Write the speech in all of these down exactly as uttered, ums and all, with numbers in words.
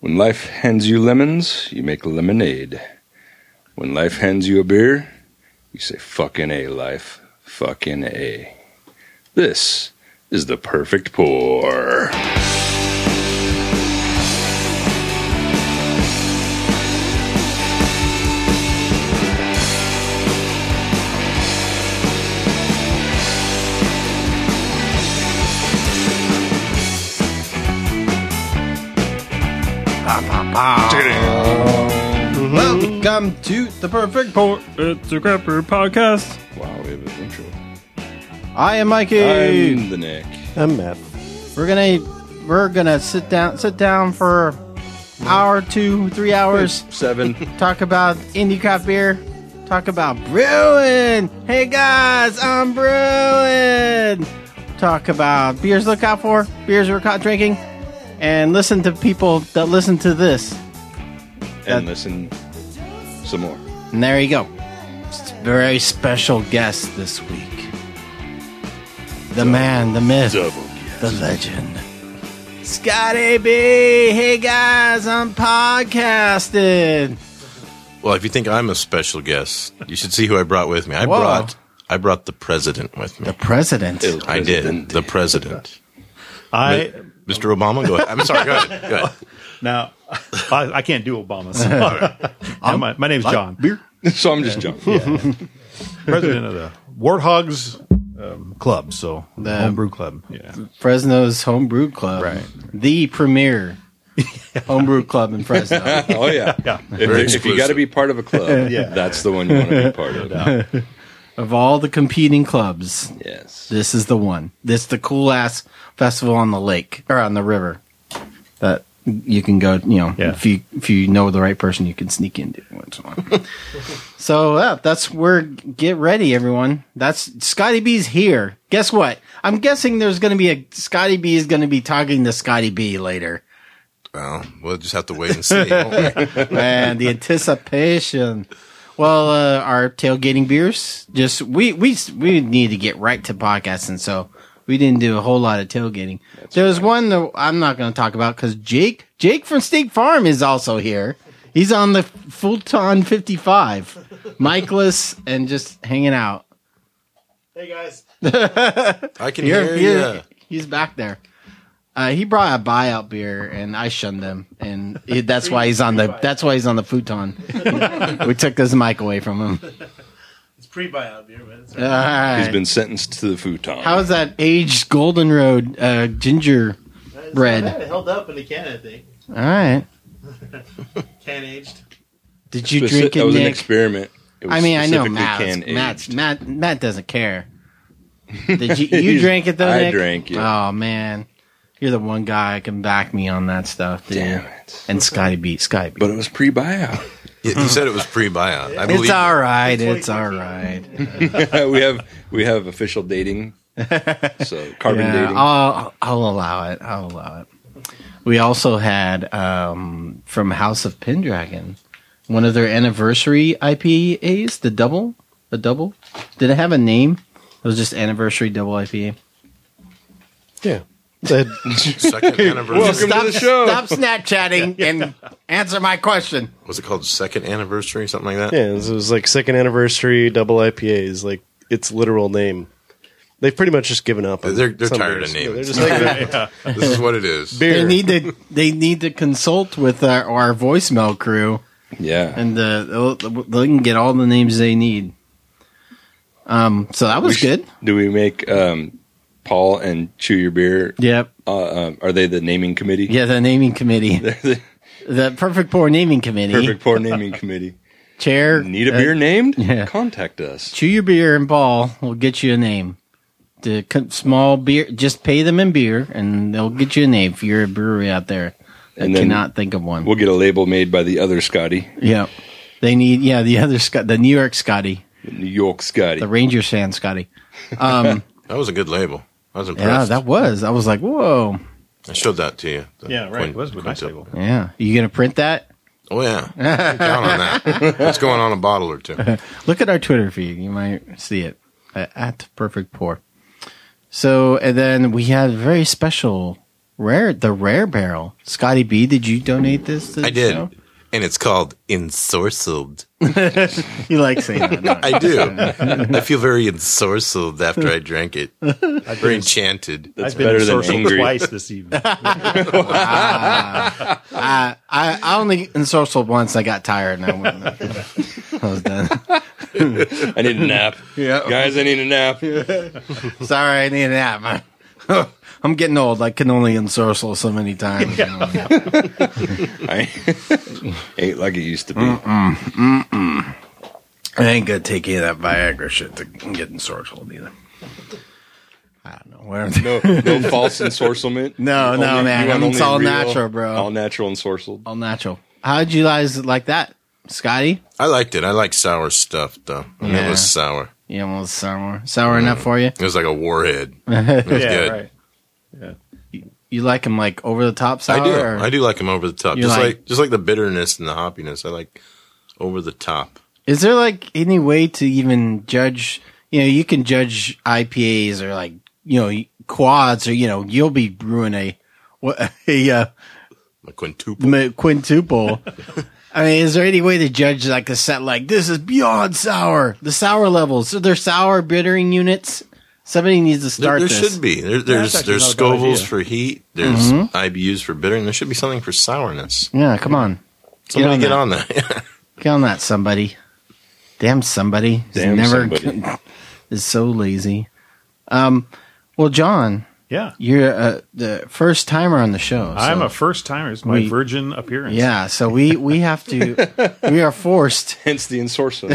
When life hands you lemons, you make lemonade. When life hands you a beer, you say, fucking A, life. Fucking A. This is the perfect pour. Welcome to the Perfect Pour. It's a Crapper podcast. Wow, we have an intro. I am Mikey. I'm the Nick. I'm Matt. We're gonna we're gonna sit down sit down for an hour, two, three hours. Seven. Talk about indie craft beer. Talk about brewing. Hey guys, I'm brewing. Talk about beers to look out for, beers we're caught drinking, and listen to people that listen to this. And listen some more. And there you go. It's a very special guest this week. The man, the myth, Double the legend. Scotty B. Hey guys, I'm podcasting. Well, if you think I'm a special guest, you should see who I brought with me. I Whoa. brought I brought the president with me. The president. El I did. Presidente. The president. I Mister Obama, go ahead. I'm sorry, go ahead. Go ahead. now I, I can't do Obama. So. Now, my, my name's John, Beer. So I'm just jumping. president of the Warthogs um, Club, so The- homebrew club. Yeah, Fresno's Homebrew Club. Right. The premier homebrew club in Fresno. Oh, yeah. yeah. If, Very if you got to be part of a club, Yeah. that's the one you want to be part of. Of all the competing clubs, Yes. this is the one. This is the cool ass festival on the lake or on the river that you can go. You know, Yeah. if you if you know the right person, you can sneak into once in a while. So yeah, that's where. Get ready, everyone. That's Scotty B's here. Guess what? I'm guessing there's going to be a Scotty B is going to be talking to Scotty B later. Well, we'll just have to wait and see. won't we? Man, the anticipation. Well, uh, our tailgating beers. Just we we we need to get right to podcasting, so we didn't do a whole lot of tailgating. There's one that I'm not going to talk about because Jake Jake from State Farm is also here. He's on the Fulton fifty-five, Mikeless, and just hanging out. Hey guys, I can Here, hear here, you. he's back there. Uh, he brought a buyout beer, and I shunned him, and he, that's why he's on the. That's why he's on the futon. We took this mic away from him. it's pre-buyout beer, but it's All right. He's been sentenced to the futon. How is that aged Golden Road uh, ginger bread? It held up in the can, I think. All right. Can aged. Did you Speci- drink it, That was an Nick? experiment. It was I mean, I know specifically Matt. can-aged. Matt's, Matt. Matt doesn't care. Did you? You drank it though, I Nick? drank it. Oh man, you're the one guy that can back me on that stuff. Dude. Damn it. And Scotty B. Scotty B. But it was pre-buyout. You, you said it was pre-buyout. I believe It's all right. It's all right. we have we have official dating. So carbon Yeah, dating. I'll, I'll allow it. I'll allow it. We also had um, from House of Pendragon one of their anniversary I P As, the double, the double. Did it have a name? It was just anniversary double I P A. Yeah. Second anniversary. Welcome stop, to the show. Stop Snapchatting and answer my question. Was it called second anniversary, something like that? Yeah, it was, it was like second anniversary double I P As, like its literal name. They've pretty much just given up. on They're- they're some tired beers. of names. Yeah, they're just like This is what it is. beer. They need to. They need to consult with our, our voicemail crew, Yeah. and uh, they can get all the names they need. Um. So that was We sh- good. Do we make um, Paul and Chew Your Beer? Yep. Uh, um, are they the naming committee? Yeah, the naming committee. They're the The Perfect Pour naming committee. perfect poor naming committee. Chair. Need a uh, beer named? yeah. Contact us. Chew your beer and Paul will get you a name. The co- small beer, just pay them in beer, and they'll get you a name if you're a brewery out there that And then cannot think of one. We'll get a label made by the other Scotty, Yeah, they need. Yeah, the other Scott, the New York Scotty, the New York Scotty. the Rangers fan Scotty. Um, That was a good label. I was yeah, impressed. that was. I was like, whoa. I showed that to you. The yeah, right. Quin- It was a nice Quintuple. label. Yeah, you gonna print that? Oh yeah, count on that. It's going on a bottle or two. Look at our Twitter feed. You might see it uh, at Perfect Pour. So, and then we had a very special Rare, the Rare Barrel. Scotty B, did you donate this to the I did. show? And it's called Ensorcelled. You like saying that, don't you? I do. I feel very ensorcelled after I drank it. Very enchanted. I've been better than ensorcelled angry. twice this evening. I, I I only ensorcelled once. I got tired and I went. I was done. I need a nap. Yeah. Guys, I need a nap. Sorry, I need a nap. man. I'm getting old. I can only ensorcell so many times. you know. I ain't like it used to be. I ain't gonna take any of that Viagra shit to get ensorcelled either. I don't know. Where No, no false ensorcelment. No, no, Only- man. you want It's only all real, natural, bro. All natural ensorcelled. all natural. How'd you guys like that, Scotty? I liked it. I like sour stuff, though. And Yeah. it was sour. Yeah, well, sour, sour enough for you. It was like a warhead. It was yeah, good. right. You like them like over the top sour? I do. or- I do like them over the top. You Just like- like, just like the bitterness and the hoppiness. I like over the top. Is there like any way to even judge? You know, you can judge I P As or like you know quads, or you know, you'll be brewing a what a uh, Like quintuple. m- quintuple. I mean, is there any way to judge like a set like this is beyond sour? The sour levels. Are there sour bittering units? Somebody needs to There, start there this. should be. There, there's actually there's not a bad Scovilles idea. for heat. There's Mm-hmm. I B Us for bitter, and there should be something for sourness. Yeah, come on. Somebody on get that. on that. Get on that, somebody. Damn somebody. Is Damn never somebody. is so lazy. Um, well, John, Yeah. you're uh, the first timer on the show. I'm so- a first timer. It's my We- virgin appearance. yeah. So we we have to. We are forced. Hence the ensorcellment.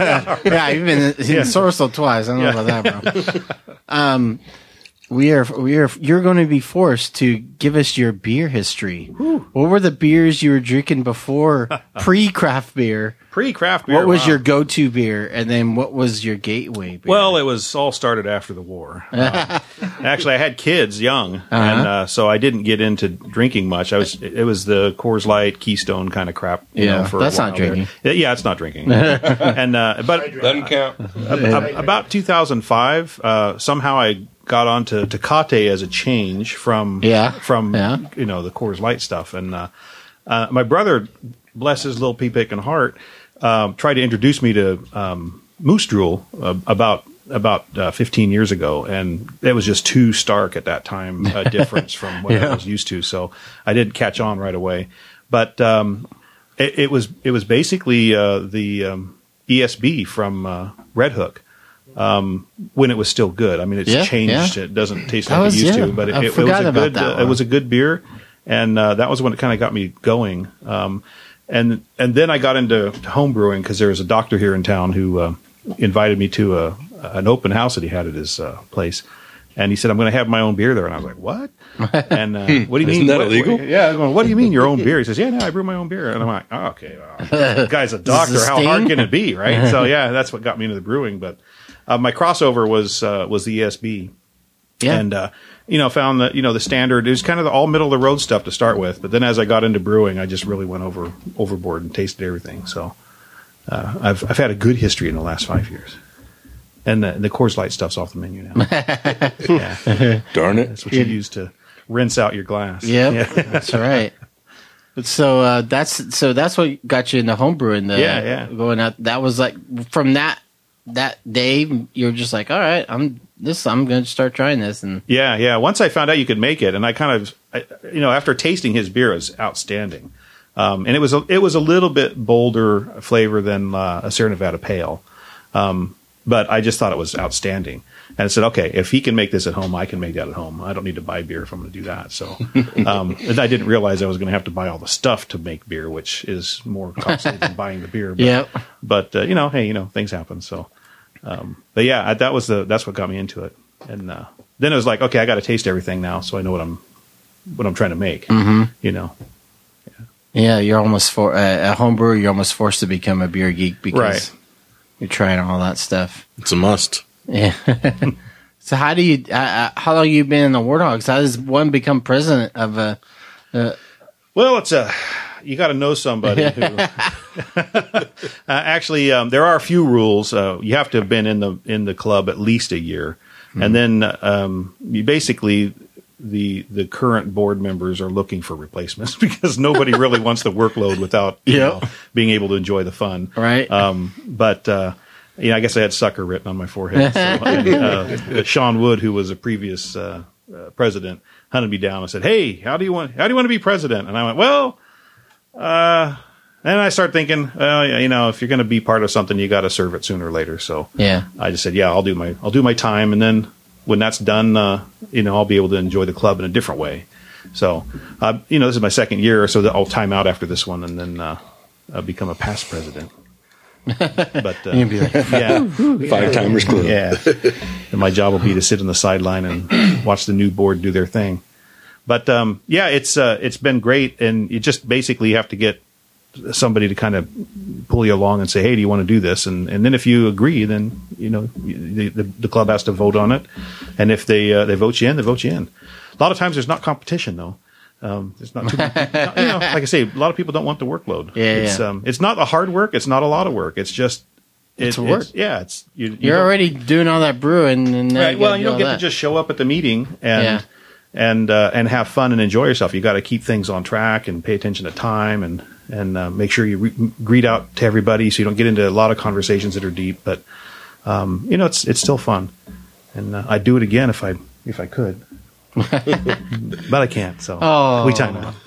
Yeah, you've been in Sorcel twice. I don't know about that, bro. Um, we are we are. You're going to be forced to give us your beer history. What were the beers you were drinking before pre craft beer? Pre craft beer. What was wow. your go to beer, and then what was your gateway beer? Well, it was all started after the war. Uh, actually, I had kids young, and uh, so I didn't get into drinking much. I was it was the Coors Light, Keystone kind of crap. You Yeah, know, for a that's not while there. drinking. Yeah, yeah, it's not drinking. and uh, but Doesn't count. ab- about two thousand five, uh, somehow I got onto Tecate as a change from Yeah, from yeah. you know the Coors Light stuff, and uh, uh, my brother, bless his little pea picking heart, um, tried to introduce me to um, Moose Drool uh, about about uh, fifteen years ago, and it was just too stark at that time a difference from what I was used to, so I didn't catch on right away. But um, it, it was it was basically uh, the um, E S B from uh, Red Hook. Um, when it was still good. I mean, it's Yeah, changed. yeah. It doesn't taste That like was- it used yeah, to, but it, I it, it was forgot a about good. that Uh, it one. was a good beer, and uh, that was when it kind of got me going. Um, and and then I got into home brewing because there was a doctor here in town who uh, invited me to a an open house that he had at his uh, place. And he said, "I'm going to have my own beer there." And I was like, "What?" And uh, what do you Isn't mean? that What- illegal? what- yeah. I'm going, what do you mean your own beer? He says, "Yeah, no, I brew my own beer." And I'm like, "Oh, okay, well, the guy's a doctor. Is this a How hard sting? can it be, right?" So yeah, that's what got me into the brewing. But uh, my crossover was uh, was the E S B, Yeah. and uh, you know, found that you know the standard. It was kind of the all middle of the road stuff to start with. But then as I got into brewing, I just really went over overboard and tasted everything. So uh, I've I've had a good history in the last five years. And the, the Coors Light stuff's off the menu now. Yeah. Darn it. That's what you use to rinse out your glass. Yep, Yeah. that's right. So uh, that's so that's what got you into homebrewing. The, Yeah, yeah. Going out, that was like from that that day. You're just like, all right, I'm this. I'm going to start trying this, and Yeah, yeah. Once I found out you could make it, and I kind of, I, you know, after tasting his beer, it was outstanding. Um, and it was a, it was a little bit bolder flavor than uh, a Sierra Nevada Pale, um, but I just thought it was outstanding. And I said, okay, if he can make this at home, I can make that at home. I don't need to buy beer if I'm going to do that. So, um, and I didn't realize I was going to have to buy all the stuff to make beer, which is more costly than buying the beer. But, Yep. But uh, you know, hey, you know, things happen. So, um, but yeah, I, that was the that's what got me into it. And uh, then it was like, okay, I got to taste everything now, so I know what I'm what I'm trying to make. Mm-hmm. You know, yeah, you're almost for uh, a homebrewer. You're almost forced to become a beer geek because Right. you're trying all that stuff. It's a must. Yeah. So how do you? Uh, uh, how long you been in the Warthogs? How does one become president of a? well, it's a you got to know somebody who. uh, actually, um, there are a few rules. Uh, you have to have been in the in the club at least a year, and then um, you basically the the current board members are looking for replacements because nobody really wants the workload without you Yep. know, being able to enjoy the fun. Right. Um, but uh, yeah, I guess I had sucker written on my forehead. So, and, uh, Sean Wood, who was a previous uh, uh, president, hunted me down and said, "Hey, how do you want? How do you want to be president?" And I went, "Well." Uh, and I started thinking, well, you know, if you're going to be part of something, you got to serve it sooner or later. So Yeah. I just said, yeah, I'll do my, I'll do my time. And then when that's done, uh, you know, I'll be able to enjoy the club in a different way. So, uh, you know, this is my second year, so that I'll time out after this one and then, uh, I'll become a past president. But, uh, You'd be like, yeah, Five Timers Club. yeah. And my job will be to sit on the sideline and watch the new board do their thing. But um, yeah, it's uh, it's been great, and you just basically have to get somebody to kind of pull you along and say, "Hey, do you want to do this?" And and then if you agree, then you know the the, the club has to vote on it, and if they uh, they vote you in, they vote you in. A lot of times there's not competition though. Um, there's not too many, you know, like I say, a lot of people don't want the workload. Yeah, it's yeah. um, it's not a hard work. It's not a lot of work. It's just it, It's work. yeah, it's you, you You're don't- already doing all that brewing, and now right. you Well, gotta you do don't all get that. to just show up at the meeting and Yeah. and uh, and have fun and enjoy yourself. You got to keep things on track and pay attention to time and and uh, make sure you re- greet out to everybody so you don't get into a lot of conversations that are deep. But um, you know, it's it's still fun, and uh, I'd do it again if I if I could, but I can't. So Oh. we time out.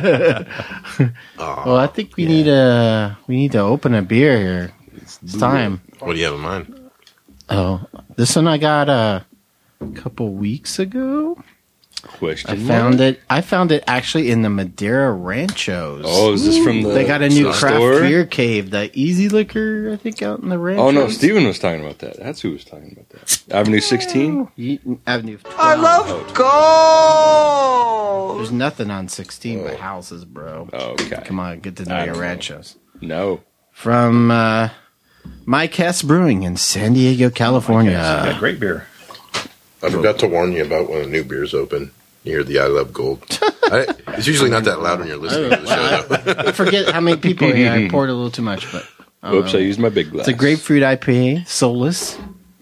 Well, I think we need a we need to open a beer here. It's time. What do you have in mind? Oh, this one I got a couple weeks ago. Question. I found it. I found it actually in the Madeira Ranchos. Oh, is this from the They got a new craft store? beer cave, the Easy Liquor, I think, out in the Ranchos. Oh no, Steven was talking about that. That's who was talking about that. Avenue sixteen. Ye- Avenue. I love gold. There's nothing on sixteen but houses, bro. Okay. Come on, get to know I your don't know. ranchos. No. From uh, Mike Hess Brewing in San Diego, California. Yeah, great beer. I forgot to warn you about when a new beer's open. You hear the I Love Gold. I, it's usually not that loud when you're listening to the show, though. I forget how many people are here. I poured a little too much, but I don't Oops, know. I used my big glass. It's a grapefruit I P A, soulless.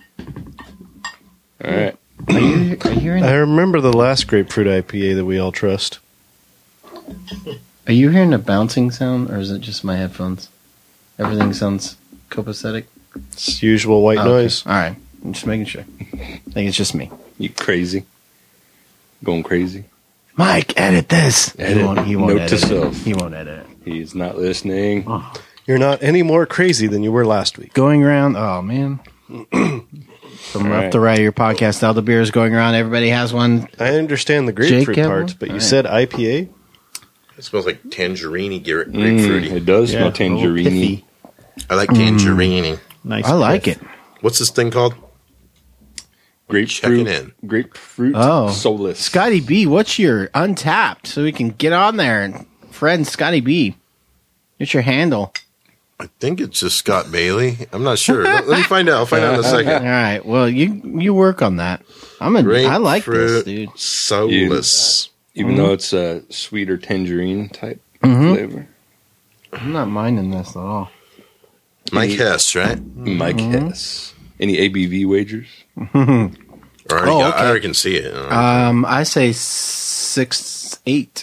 All right. Are you, are you hearing? I remember the last grapefruit I P A that we all trust. Are you hearing a bouncing sound, or is it just my headphones? Everything sounds copacetic. It's usual white Oh, okay. noise. All right, I'm just making sure. I think it's just me. You crazy? Going crazy? Mike, edit this. Edit. He won't. He won't Note to edit it. self. He won't edit it. He's not listening. You're not any more crazy than you were last week. Going around. Oh man. From All left right. to right, your podcast. All the beers going around. Everybody has one. I understand the grapefruit Jake, part, Evelyn? but you All right. said I P A? It smells like tangerine gra- Mm, grapefruity. it does Yeah, smell a little tangerine. pithy. I like tangerine. Nice. I like pith. it. What's this thing called? Grapefruit. Checking in. Grapefruit. Oh. Soulless. Scotty B, what's your Untapped so we can get on there and friend Scotty B? What's your handle? I think it's just Scott Bailey. I'm not sure. let, let me find out. I'll find out in a All second. right. Well, you you work on that. I'm a. I like this, Grapefruit dude. Soulless. Even though it's a sweeter tangerine type Mhm. flavor. I'm not minding this at all. Mike Hess, right? Mike Hess. Any A B V wagers? Or I already, Oh, got, okay. I already can see it. Uh, Um, I say six eight.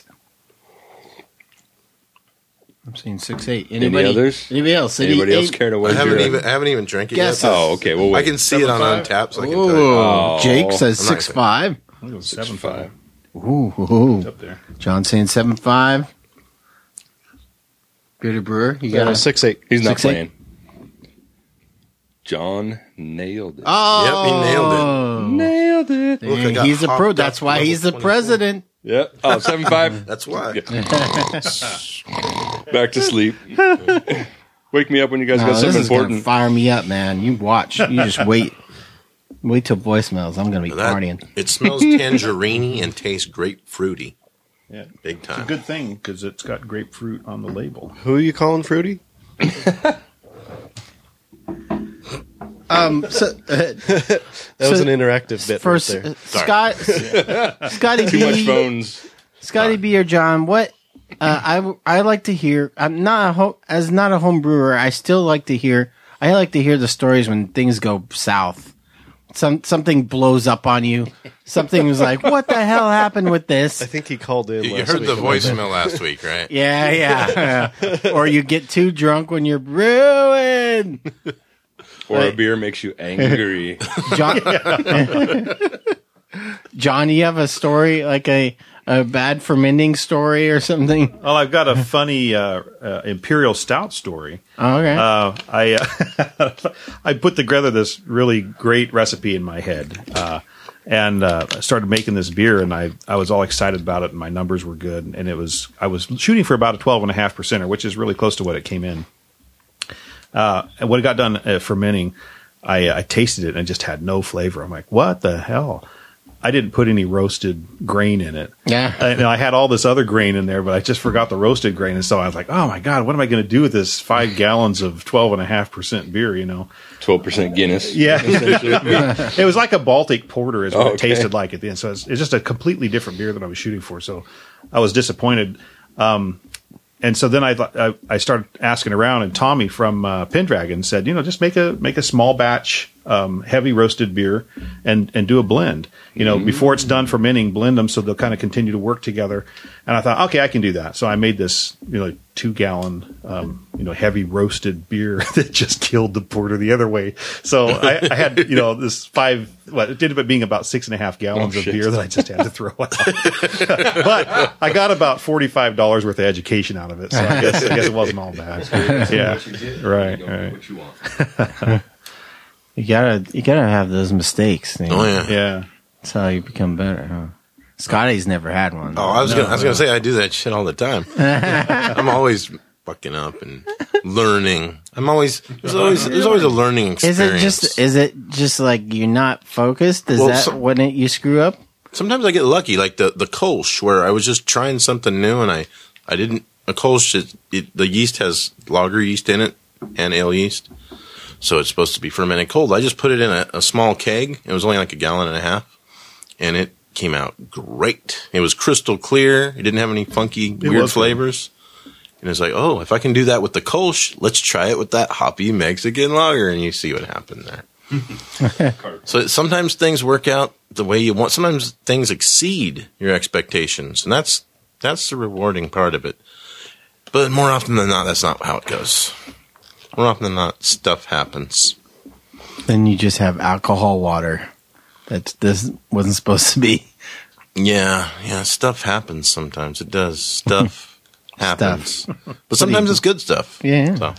I'm saying six eight. Anybody others? Anybody else? Any Anybody else eight- care to I wager? haven't even I haven't even drank it Guess yet. it. Oh, okay. Well, wait. I can see it on Seven Untapped, so I can tell you. Ooh, Oh. Jake says I'm not six five. I think it was Six seven five. five. Ooh, ooh. It's up there. John saying seven five. Bearded Brewer, you got Uh, a six eight. He's not Six, eight? playing. John nailed it. Oh, Yep, he nailed it. Nailed it. Look, I got he's a pro. hopped That's up why level he's the twenty-four. president. Yep. Oh, seven five. That's why. Back to sleep. Wake me up when you guys No, got this something is gonna important. fire me up, man. You watch. You just wait. Wait till voicemails. I'm gonna be That- partying. It smells tangerine and tastes grapefruity. Yeah. Big It's a time. good thing because it's got grapefruit on the label. Who are you calling fruity? Um, so, uh, That So- was an interactive bit first, right there. uh, Scott, Scotty Too much B, phones. Scotty B or John, what? Uh, I w- I like to hear. I'm not a ho- as not a home brewer. I still like to hear. I like to hear the stories when things go south. some something blows up on you. Something was like, what the hell happened with this? I think he called in. You last heard week the about voicemail last week, right? Yeah, yeah. yeah. Or you get too drunk when you're ruined. Or a Like- beer makes you angry. John, John, you have a story like a a bad fermenting story or something? Well, I've got a funny uh, uh, imperial stout story. Oh, okay. Uh, I uh, I put together this really great recipe in my head, uh, and uh, I started making this beer, and I, I was all excited about it, and my numbers were good, and it was I was shooting for about a twelve and a half percenter, which is really close to what it came in. Uh, and when it got done uh, fermenting, I, I tasted it and it just had no flavor. I'm like, what the hell? I didn't put any roasted grain in it. Yeah. And I had all this other grain in there, but I just forgot the roasted grain. And so I was like, oh my God, what am I going to do with this five gallons of twelve and a half percent beer, you know? twelve percent Guinness. Yeah. It was like a Baltic porter is what Oh, it okay. tasted like at the end. So it's, it's just a completely different beer than I was shooting for. So I was disappointed. Um, and so then I, thought- I I started asking around, and Tommy from uh, Pendragon said, you know, just make a make a small batch, um, heavy roasted beer, and and do a blend. You know, before it's done fermenting, blend them so they'll kind of continue to work together. And I thought, okay, I can do that. So I made this, you know, two gallon, um, you know, heavy roasted beer that just killed the porter the other way. So I, I had, you know, this five. Well, it ended up being about six and a half gallons Oh, of shit. beer that I just had to throw out. But I got about forty-five dollars worth of education out of it, so I guess, I guess it wasn't all bad. Yeah, right, right. You gotta, you gotta have those mistakes. You know? Oh yeah. Yeah. That's how you become better, huh? Scotty's never had one. Oh, I was gonna, I was gonna say I do that shit all the time. I'm always fucking up and learning. I'm always there's always there's always a learning Is experience. it just, is it just like you're not focused? Is Well, that so- when it, you screw up? Sometimes I get lucky, like the the Kolsch, where I was just trying something new and I I didn't. A Kolsch, it, it, the yeast has lager yeast in it and ale yeast, so it's supposed to be fermented cold. I just put it in a, a small keg. It was only like a gallon and a half, and it came out great. It was crystal clear. It didn't have any funky weird was good. flavors. And it's like, oh, if I can do that with the Kolsch, let's try it with that hoppy Mexican lager, and you see what happened there. So sometimes things work out the way you want. Sometimes things exceed your expectations, and that's that's the rewarding part of it. But more often than not, that's not how it goes. More often than not, stuff happens. Then you just have alcohol water. That this wasn't supposed to be. Yeah, yeah, stuff happens sometimes. It does. Stuff happens. But sometimes it's good stuff. Yeah. So.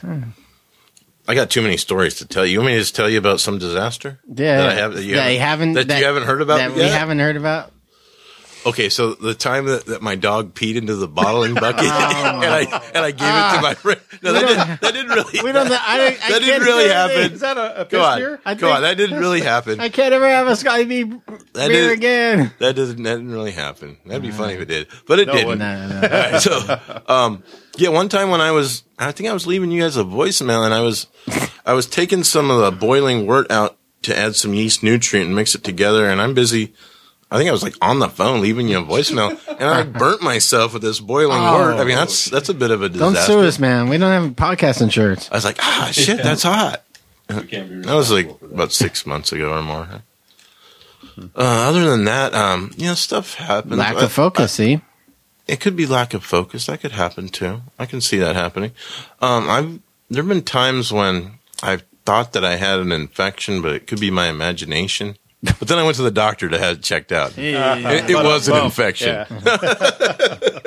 I got too many stories to tell you. You want me to just tell you about some disaster? Yeah. That I have that you, That haven't, haven't, that you haven't heard about That we yet? haven't heard about. Okay, so the time that, that my dog peed into the bottling bucket and I and I gave it to my friend. No, that didn't, that didn't really. We don't. I, I that can't didn't really say anything. happen. Is that a, a Go on, beer? I go think- on. That didn't really happen. I can't ever have a Scotty B beer That is- again. That didn't. That didn't really happen. That'd be funny if it did, but it No, it didn't. No, no, no. All right, so, um, yeah, one time when I was, I think I was leaving you guys a voicemail, and I was, I was taking some of the boiling wort out to add some yeast nutrient and mix it together, and I'm busy. I think I was like on the phone leaving you a voicemail, and I burnt myself with this boiling wort. I mean, that's that's a bit of a disaster. Don't sue us, man. We don't have podcast insurance. I was like, ah, shit, that's hot. That was like about six months ago or more. Uh, other than that, um, you know, stuff happens. Lack I- of focus. See, It could be lack of focus. That could happen too. I can see that happening. Um, I've there have been times when I've thought that I had an infection, but it could be my imagination. But then I went to the doctor to have it checked out. It, it was an infection. Yeah.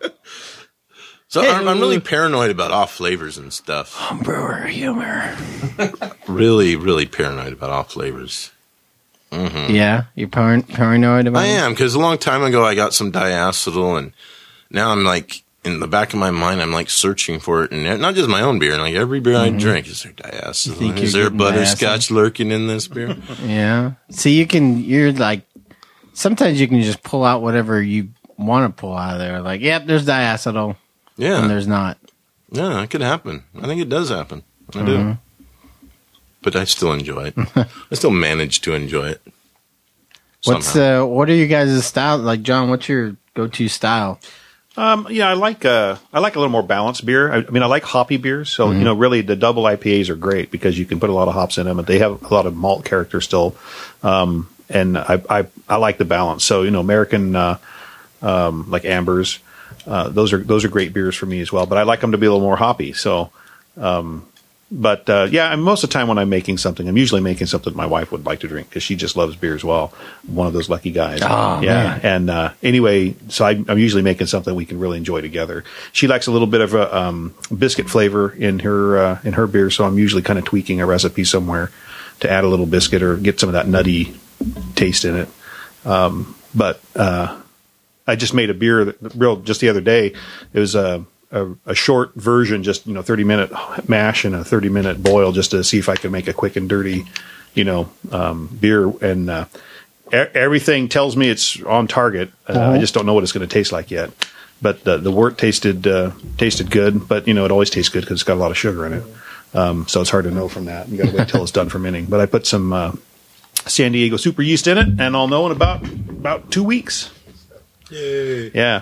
So I'm, I'm really paranoid about off flavors and stuff. brewer humor. Really, really paranoid about off flavors. Yeah, you're par- paranoid about. I it? am, because a long time ago I got some diacetyl, and now I'm like, in the back of my mind, I'm like searching for it, and not just my own beer, like every beer I drink, is there diacetyl? think Is you're there getting butterscotch lurking in this beer? Yeah. See, you can. You're like. Sometimes you can just pull out whatever you want to pull out of there. Like, yep, there's diacetyl, and Yeah, there's not. yeah, it could happen. I think it does happen. I do. But I still enjoy it. I still manage to enjoy it. What's somehow. uh? What are you guys' style? Like, John, what's your go-to style? Um, yeah, I like uh, I like a little more balanced beer. I, I mean, I like hoppy beers. So Mm-hmm. you know, really, the double I P As are great because you can put a lot of hops in them, and they have a lot of malt character still. Um, and I, I I like the balance. So you know, American uh, um, like ambers, uh, those are those are great beers for me as well. But I like them to be a little more hoppy. So. Um, But, uh, yeah, and most of the time when I'm making something, I'm usually making something my wife would like to drink because she just loves beer as well. One of those lucky guys. Oh, yeah. man. And, uh, anyway, so I, I'm usually making something we can really enjoy together. She likes a little bit of a, um, biscuit flavor in her, uh, in her beer. So I'm usually kind of tweaking a recipe somewhere to add a little biscuit or get some of that nutty taste in it. Um, but, uh, I just made a beer that, real, just the other day. It was, uh, A, a short version, just, you know, thirty minute mash and a thirty minute boil just to see if I could make a quick and dirty, you know, um, beer. And uh, e- everything tells me it's on target. Uh, Uh-huh. I just don't know what it's going to taste like yet. But the, the wort tasted uh, tasted good. But, you know, it always tastes good because it's got a lot of sugar in it. Um, so it's hard to know from that. You got to wait till it's done fermenting. But I put some uh, San Diego super yeast in it, and I'll know in about, about two weeks. Yay. Yeah.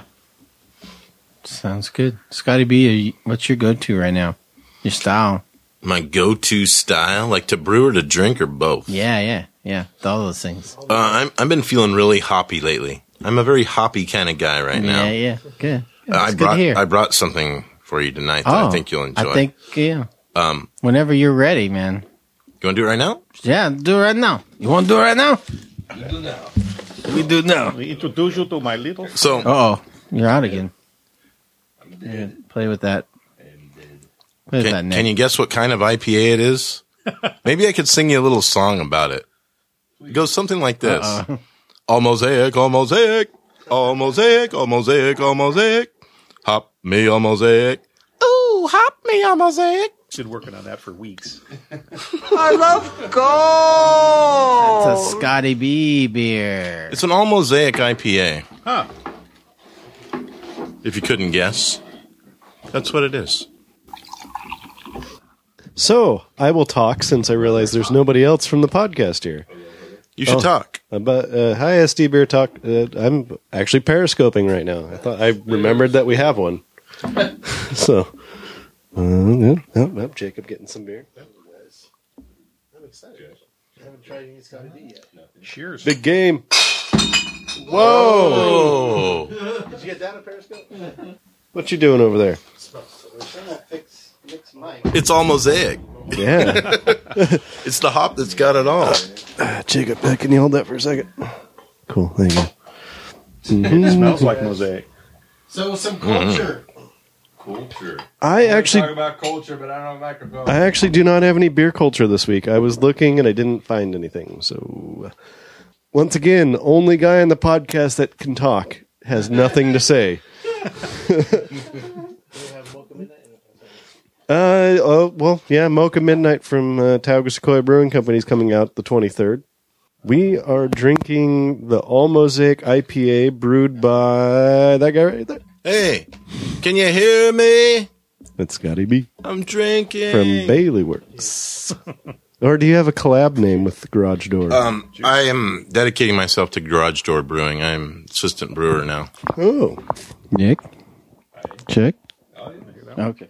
Sounds good. Scotty B, are you, what's your go-to right now? Your style? My go-to style, like to brew or to drink or both. Yeah, yeah, yeah. All those things. Uh, I'm, I've been feeling really hoppy lately. I'm a very hoppy kind of guy right now. Yeah, yeah. Good. Uh, That's I good brought to hear. I brought something for you tonight that oh, I think you'll enjoy. I think, yeah. Um, Whenever you're ready, man. you want to do it right now? Yeah, do it right now. You want to do it right now? We do now. We do now. Let me introduce you to my little. So Uh-oh. You're out again. Yeah, play with that. Play with that, can, Nick. can you guess what kind of I P A it is? Maybe I could sing you a little song about it. It goes something like this. Uh-oh. All mosaic, all mosaic, all mosaic, all mosaic, all mosaic. Hop me all mosaic. Ooh, hop me all mosaic. Been working on that for weeks. I love gold. It's a Scotty B beer. It's an all mosaic I P A. Huh. If you couldn't guess, that's what it is. So I will talk since I realize there's nobody else from the podcast here. You should Oh. talk. About uh, hi S D Beer Talk. Uh, I'm actually periscoping right now. I thought I remembered that we have one. So, uh, yeah, oh, oh, Jacob getting some beer. Cheers. Big game. Oh, Did you get that on Periscope? What you doing over there? it's all mosaic. Yeah, It's the hop that's got it all. uh, Jacob, uh, can you hold that for a second? Cool. There you go. It smells like mosaic. So some culture. Culture. I Talk actually, about culture, but I don't have a microphone. I actually do not have any beer culture this week. I was looking and I didn't find anything. So, once again, only guy on the podcast that can talk has nothing to say. Uh, oh, well, yeah, Mocha Midnight from uh, Tauga Sequoia Brewing Company is coming out the twenty-third. We are drinking the All Mosaic I P A brewed by that guy right there. Hey, can you hear me? That's Scotty B I'm drinking. from Bailey Works. Or do you have a collab name with the Garage Door? Um, I am dedicating myself to Garage Door Brewing. I'm assistant brewer now. oh, Nick? Check. Okay.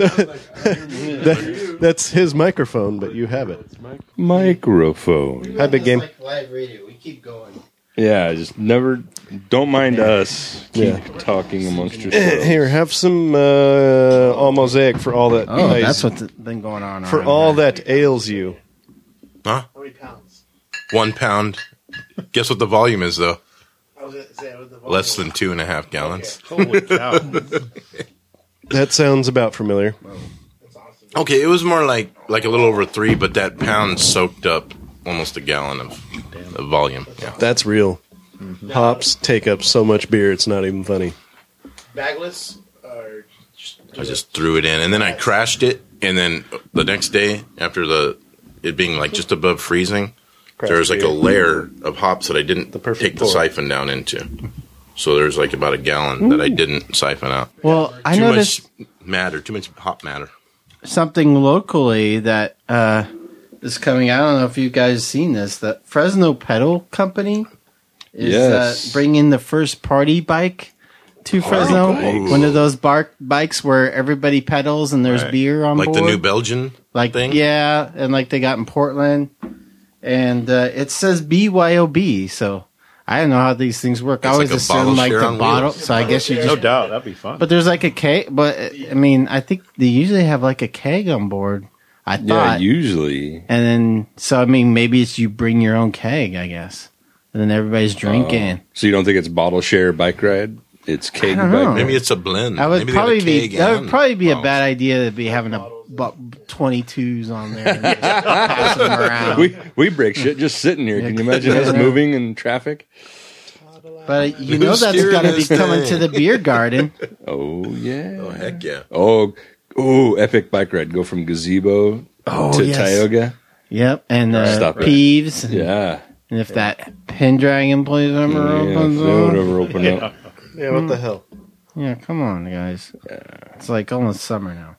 that, that's his microphone, but you have it. Microphone. Hi, big game. like live radio. We keep going. Yeah, just never. Don't mind us. Keep Yeah. talking amongst yourselves. Here, have some uh, All Mosaic for all that. Oh, nice- that's what's been going on. for around all here. that ails you. Huh? How many pounds? One pound. Guess what the volume is, though? I was going to say, what the Less than two and a half gallons. Holy cow. That sounds about familiar. That's awesome. Okay, it was more like like a little over three, but that pound soaked up almost a gallon of, of volume. Yeah. That's real. Hops take up so much beer, it's not even funny. Bagless or just, I just threw it in, and then I crashed it, and then the next day, after the it being like just above freezing, there was like a layer of hops that I didn't The perfect take the pour. siphon down into. So there's like about a gallon that I didn't siphon out. Well, I Too noticed much matter, too much hop matter. something locally that uh, is coming out. I don't know if you guys seen this. The Fresno Pedal Company is Yes. uh, bringing the first party bike to Fresno. cool. One of those bark bikes where everybody pedals and there's Right. beer on Like board. the New Belgian like thing? yeah, and like they got in Portland, and uh, it says B Y O B. So I don't know how these things work. I It's always like a bottle assume like share the on bottle. wheels. So I guess you No just. doubt, that'd be fun. But there's like a keg. But I mean, I think they usually have like a keg on board. I Yeah, thought, usually. and then so I mean, maybe it's you bring your own keg. I guess, and then everybody's drinking. Oh. So you don't think it's bottle share bike ride? It's keg don't bike know. ride. Maybe it's a blend. I would Maybe they have a probably be keg that would and probably be a bottles. bad idea to be having a bu- twenty-twos on there and just pass them around. we we break shit just sitting here. Can you imagine us moving in traffic? But you Who's know that's steering got to be this coming thing? to the beer garden. Oh yeah. Oh, heck yeah. Oh, oh, epic bike ride. Go from gazebo Oh, to yes. Tioga. Yep, and uh, Stop it. Peeves. Yeah. And if that Pendragon place ever Yeah, opens if they would up. ever open up. Yeah, what the hell? Yeah, come on, guys. It's like almost summer now.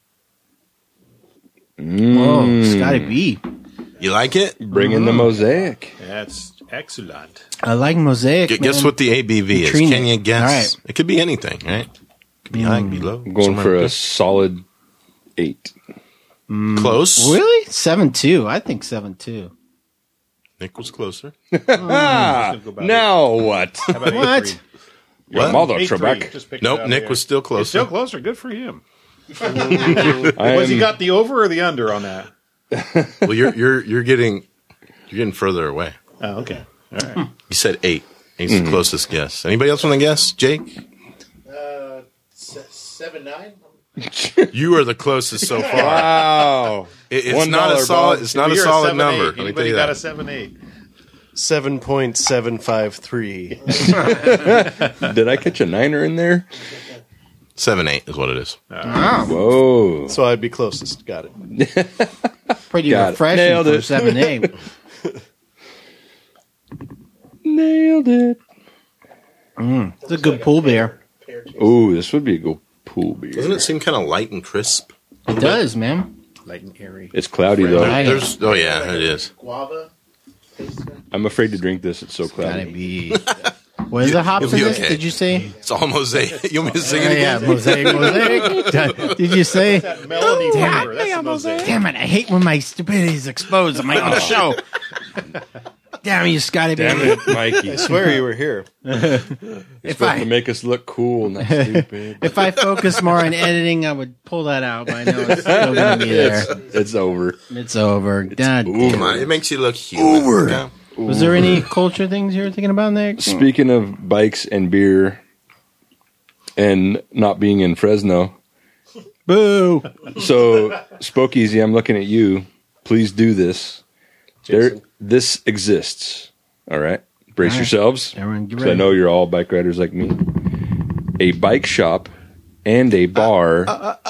Mm. Whoa, Scotty B. You like it? Bring in the mosaic. That's excellent. I like Mosaic. Gu- Guess man. what the A B V is? Trina. Can you guess? All right. It could be anything, right? Could be high, could be low. I'm going somewhere for in a solid eight. between. Close. Really? seven two. I think seven two. Nick was closer. Ah, go back. now what? How about What? eight three? Your What? mother, eight three. Trebek. Just picked Nope, it out Nick there. was still It's closer. still closer. Good for him. I Was he am- got the over or the under on that? Well, you're you're you're getting you're getting further away. Oh, okay. All right. You said eight. He's Mm-hmm. the closest guess. Anybody else want to guess? Jake? Uh, se- seven nine. You are the closest so far. Wow. It- it's One not dollar, a solid. Bob. It's not a You're solid seven, number. eight. Let me tell Anybody you got a that. seven eight? Seven point seven five three. Did I catch a niner in there? Seven eight is what it is. Whoa. So I'd be closest. Got it. Pretty Got it. refreshing Nailed for it. seven eight. Nailed it. It's a good pool beer. Ooh, this would be a good pool beer. Doesn't it seem kind of light and crisp? It does, man. Light and airy. It's cloudy though. Right. There's. Oh yeah, it is. Guava. I'm afraid to drink this. It's so Gotta cloudy. be. What is the hops You'll in be this? okay. Did you say? It's all mosaic. You want me to sing Oh, it yeah, again? mosaic, mosaic. Did you say? That melody flavor. That's the mosaic. Damn it! I hate when my stupidity is exposed on my own show. Damn you, Scotty B. Damn it, Mikey. I swear you were here. If Supposed I to make us look cool, not stupid. if I focus more on editing, I would pull that out. But I know it's still gonna be there. It's, it's over. It's over. God Come damn. on, it makes you look human. Over. Yeah. Was there any culture things you were thinking about, Nick? Speaking of bikes and beer and not being in Fresno, Boo! so Spokeasy, I'm looking at you. Please do this. There, this exists. All right, brace All right. yourselves. Everyone, get 'Cause I ready. know you're all bike riders like me. A bike shop and a bar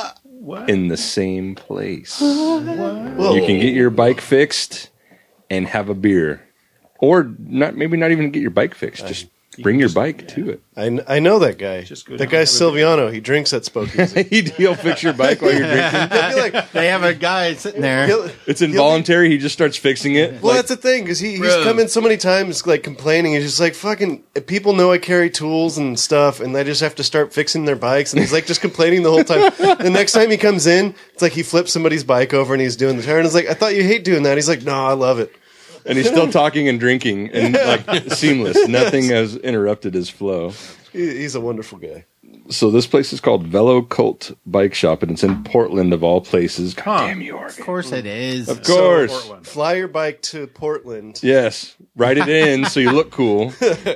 in the same place. You can get your bike fixed and have a beer, or not. Maybe not even get your bike fixed. Just bring your bike to it. I, kn- I know that guy. Just go That down guy's and have a Silviano. He drinks at Spokeasy. He'll fix your bike while you're drinking. He'll be like, They have a guy sitting there. he'll- It's involuntary. He just starts fixing it. well, Like, that's the thing because he, he's Bro. come in so many times like complaining. He's just like fucking. People know I carry tools and stuff, and they just have to start fixing their bikes. And he's like just complaining the whole time. The next time he comes in, it's like he flips somebody's bike over and he's doing the turn. It's like I thought you hate doing that. He's like, no, I love it. and he's still talking and drinking and like seamless. Nothing has interrupted his flow. He, he's a wonderful guy. So this place is called Velo Cult Bike Shop, and it's in Portland of all places. God Huh. damn you, Of Oregon. course it is. Of course. Portland. Fly your bike to Portland. Yes. Write it in so you look cool.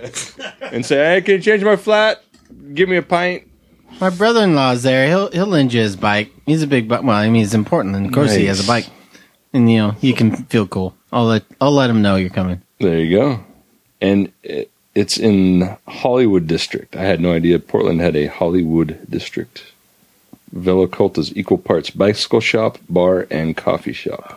And say, hey, can you change my flat? Give me a pint. My brother-in-law's there. He'll he'll lend you his bike. He's a big bike. Well, I mean, he's in Portland. Of course, he has a Nice. bike, and you know you can feel cool. I'll let I'll let him know you're coming. There you go. And it, it's in Hollywood District. I had no idea Portland had a Hollywood District. Velo Cult is equal parts bicycle shop, bar, and coffee shop.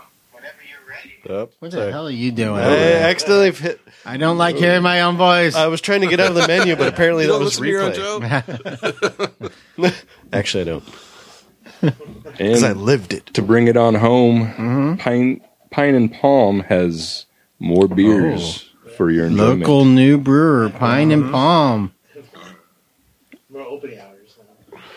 Yep. What the hell are you doing? I accidentally hit. I don't like hearing my own voice. I was trying to get out of the menu, but apparently You that don't was listen to your own replay. joke? Actually, I don't. Because I And lived it. to bring it on home, Pine Pine and Palm has more beers for your enjoyment. Local new brewer, Pine and Palm.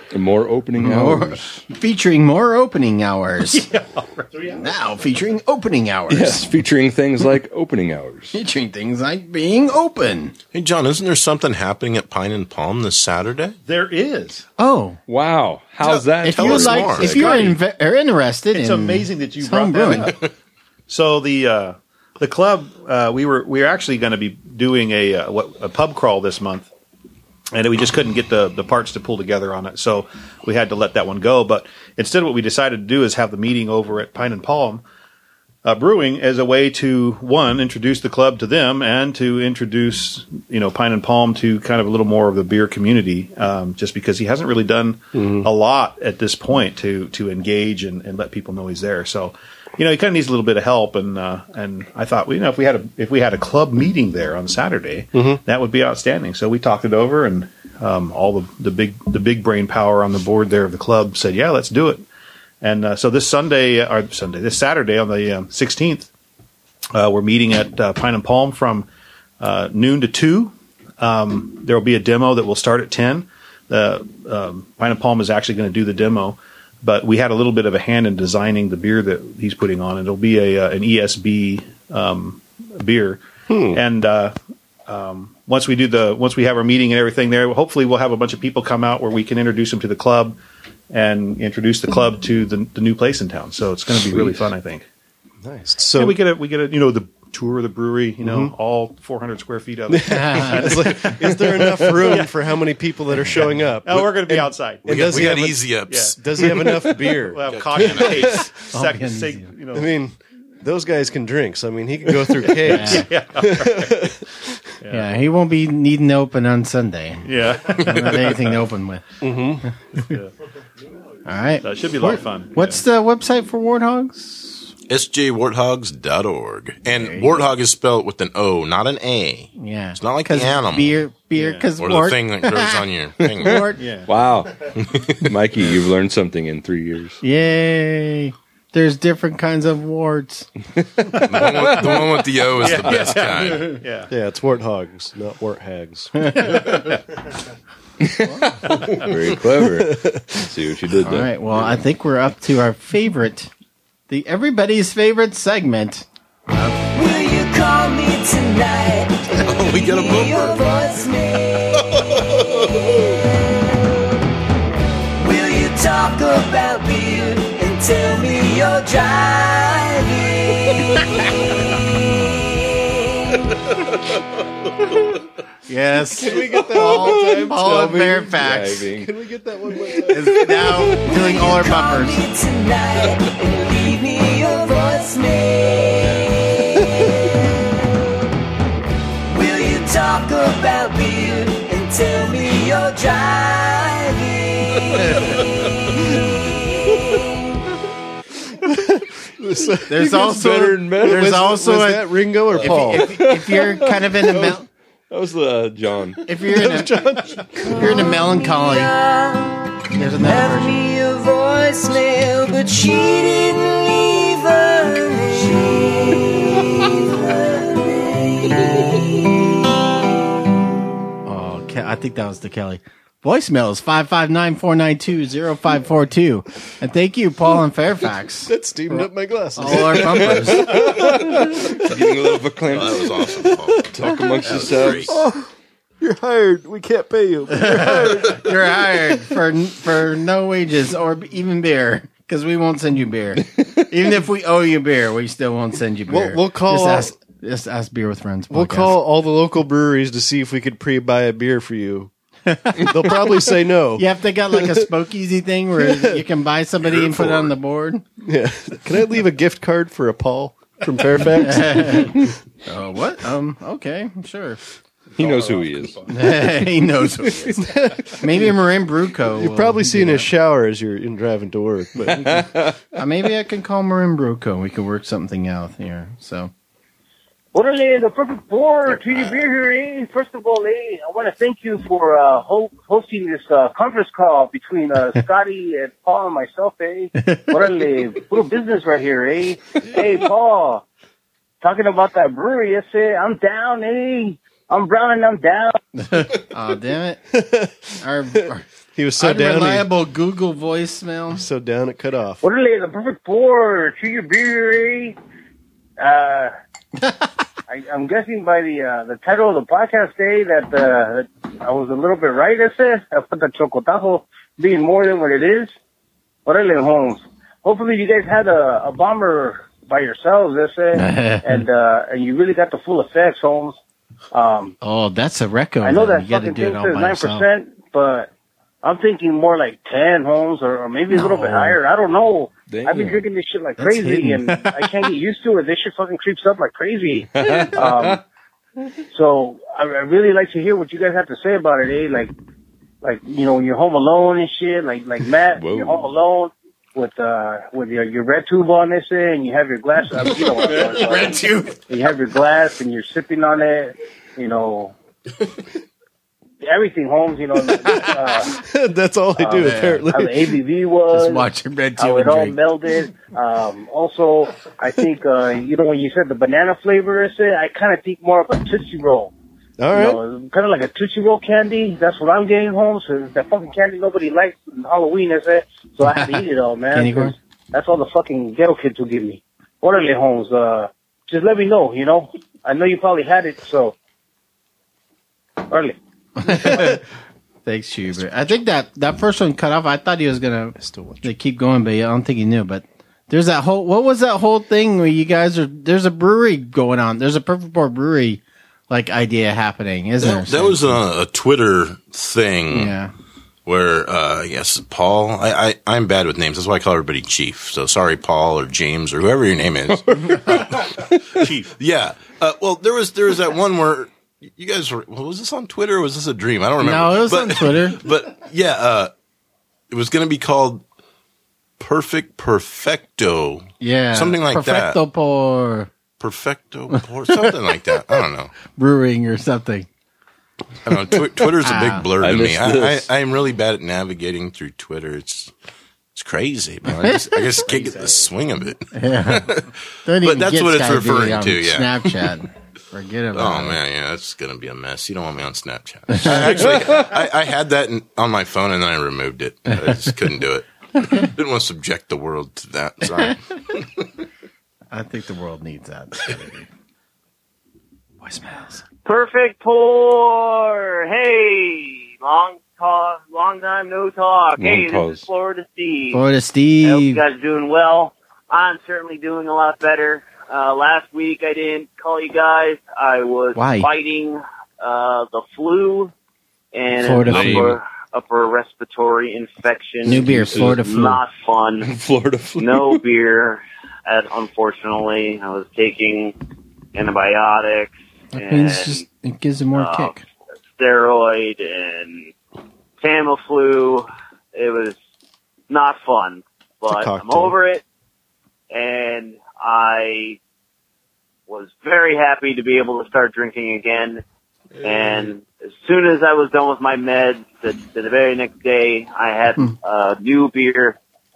And more opening More- hours. Featuring more opening hours. Yeah, right. Now featuring opening hours. Yes, featuring things like opening hours. Featuring things like being open. Hey, John, isn't there something happening at Pine and Palm this Saturday? There is. Oh, Wow, how's that? if tell you us like, more. if you're inve- are interested, It's in amazing that you home brought brewing. that up. So the uh, the club uh, we were we were actually going to be doing a uh, what, a pub crawl this month, and we just couldn't get the the parts to pull together on it, so we had to let that one go. But instead, what we decided to do is have the meeting over at Pine and Palm uh, Brewing as a way to one introduce the club to them and to introduce you know Pine and Palm to kind of a little more of the beer community, um, just because he hasn't really done a lot at this point to to engage and, and let people know he's there. So. You know, he kind of needs a little bit of help, and uh, and I thought, well, you know, if we had a if we had a club meeting there on Saturday, that would be outstanding. So we talked it over, and um, all the, the big the big brain power on the board there of the club said, yeah, let's do it. And uh, so this Sunday or Sunday, this Saturday on the um, sixteenth, uh, we're meeting at uh, Pine and Palm from uh, noon to two. Um, there will be a demo that will start at ten. The um, Pine and Palm is actually going to do the demo. But we had a little bit of a hand in designing the beer that he's putting on. It'll be a uh, an E S B um, beer, and uh, um, once we do the once we have our meeting and everything there, hopefully we'll have a bunch of people come out where we can introduce them to the club and introduce the club to the, the new place in town. So it's going to be really fun, I think. Nice. So And we get a we get a you know the tour of the brewery, you know, all four hundred square feet of it. it's like, is there enough room for how many people that are showing up? Oh, we're going to be outside. We And got, does we he got have a- easy ups. Yeah. Does he have enough beer? We'll have coffee cakes. I'll Sec- be on sec- easy. you know, I mean, those guys can drink, so I mean, he can go through caves. Yeah. Yeah, he won't be needing to open on Sunday. yeah. Not anything to open with. Yeah. All right. That should be a lot of fun. What's the website for Warthogs? S J warthogs dot org. And warthog is spelled with an O, not an A. Yeah, It's not like the 'Cause animal. beer, beer, because Or the thing that grows on your finger. Wart, Yeah. Wow. Mikey, you've learned something in three years. yay! There's different kinds of warts. The one with, the one with the O is the best kind. Yeah. Yeah, it's warthogs, not warthags. Very clever. See what you did All there. right. Well, I think we're up to our favorite, the everybody's favorite segment. Will you call me tonight? Oh, we got a Your bumper. voicemail. Will you talk about beer and tell me you're driving? Yes. Can we get that Paul, one more time? Paul Tell and me. Fairfax Driving. Can we get that one more time? is now doing all our Call bumpers. me tonight and leave me your voicemail. Will you talk about beer and tell me you're driving? There's also better and better. there's was, also was a, that Ringo or Paul? if, if you're kind of in a mel- That was uh, John. if you're in a, if you're in a melancholy, there's another Left version. me a voicemail, but she didn't leave a name. Oh, Ke- I think that was the Kelly. Voicemail is five five nine, four nine two, zero five four two. And thank you, Paul and Fairfax. That steamed up my glasses. All our bumpers. Getting a little verklempt. Oh, that was awesome, Paul. Talk amongst That was yourselves. great. You're hired. We can't pay you. You're hired for for no wages or even beer, because we won't send you beer. Even if we owe you beer, we still won't send you beer. We'll- we'll call Just out- ask, just ask Beer with Friends. We'll podcast. call all the local breweries to see if we could pre-buy a beer for you. They'll probably say no. You have to got like a Spokeasy thing where you can buy somebody and put it on the board. Yeah. Can I leave a gift card for a Paul from Fairfax? Oh, what? Um. Okay, sure. He knows who he is. He knows who it is. Maybe Marin Bruco. You've will probably do seen that. his shower as you're in driving to work. But Uh, maybe I can call Marin Bruco. We can work something out here. So. Orderly, the perfect pour to your beer here, eh? First of all, eh, I want to thank you for uh, ho- hosting this uh, conference call between uh, Scotty and Paul and myself, eh? Orderly, little business right here, eh? Hey, Paul, talking about that brewery, yes, eh? I'm down, eh? I'm brown and I'm down. Oh, damn it. Our, our He was so down. Unreliable Google voicemail. So down it cut off. What are they? The perfect pour to your beer, eh? Uh, I, I'm guessing by the uh, the title of the podcast today that uh, I was a little bit right. I said I put the chocotajo being more than what it is. Orale, Holmes. Hopefully, you guys had a, a bomber by yourselves, I said, and uh, and you really got the full effects, Holmes. Um, oh, that's a record. I know that you gotta fucking do it thing all says by nine yourself. percent, but I'm thinking more like ten, Holmes, or, or maybe a little bit No. higher. I don't know. Damn. I've been drinking this shit like That's crazy, hidden. and I can't get used to it. This shit fucking creeps up like crazy. Um, so I, I really like to hear what you guys have to say about it, eh? Like, like you know, when you're home alone and shit, like like Matt, Whoa. you're home alone with uh with your your red tube on this, eh, and you have your glass. I mean, you know what I'm talking Red tube. about. You have your glass and you're sipping on it. You know. Everything, Holmes, you know, uh, That's all I do, uh, apparently. how the A B V was, Just watching Red how Tube it and all drink. melded. Um, also, I think, uh, you know, when you said the banana flavor, is it, I kind of think more of a Tootsie Roll. All You right. know, kind of like a Tootsie Roll candy. That's what I'm getting, Holmes. So that fucking candy nobody likes on Halloween, is it? So I have to eat it all, man. Candy corn? 'cause That's all the fucking ghetto kids will give me. Orale, Holmes, uh, just let me know, you know? I know you probably had it, so. Orale. Thanks, Schubert. I think that, that first one cut off. I thought he was gonna they keep going, but I don't think he knew. But there's that whole what was that whole thing where you guys are? There's a brewery going on. There's a Perfect Pour brewery like idea happening, isn't That, there? that was a, a Twitter thing yeah. where, uh, yes, Paul, I, I, I'm bad with names. That's why I call everybody Chief. So sorry, Paul or James or whoever your name is. Chief. Yeah. Uh, well, there was, there was that one where you guys were, well, was this on Twitter or was this a dream? I don't remember. No, it was but, on Twitter. But yeah, uh, it was going to be called Perfect Perfecto. Yeah, Something like that. Perfecto Pour Perfecto or something like that. I don't know. Brewing or something. I don't know. Tw- Twitter's a big Ah. blur I to me. missed I, I, this. I am really bad at navigating through Twitter. It's it's crazy, but I just I just can't get the swing of it. Yeah, Don't But even that's get what it's Skype referring on to, yeah. Snapchat. Forget about Oh it. man, yeah, that's gonna be a mess. You don't want me on Snapchat. I actually, I, I had that in, on my phone and then I removed it. I just couldn't do it. Didn't want to subject the world to that. Sorry. I think the world needs that. Voicemails. Perfect pour. Hey, long talk, long time no talk. Long hey, pause. this is Florida Steve. Florida I hope you Steve. guys are doing well. I'm certainly doing a lot better. Uh, last week I didn't call you guys. I was Why? fighting uh, the flu and Florida an flu. upper, upper respiratory infection. New beer, It was Florida flu. Not fun. Florida flu. No beer. And unfortunately, I was taking antibiotics That and means just it gives it more uh, kick. steroid and Tamiflu. It was not fun, but I'm cocktail. over it. And I was very happy to be able to start drinking again. And as soon as I was done with my meds, the, the very next day, I had Hmm. a new beer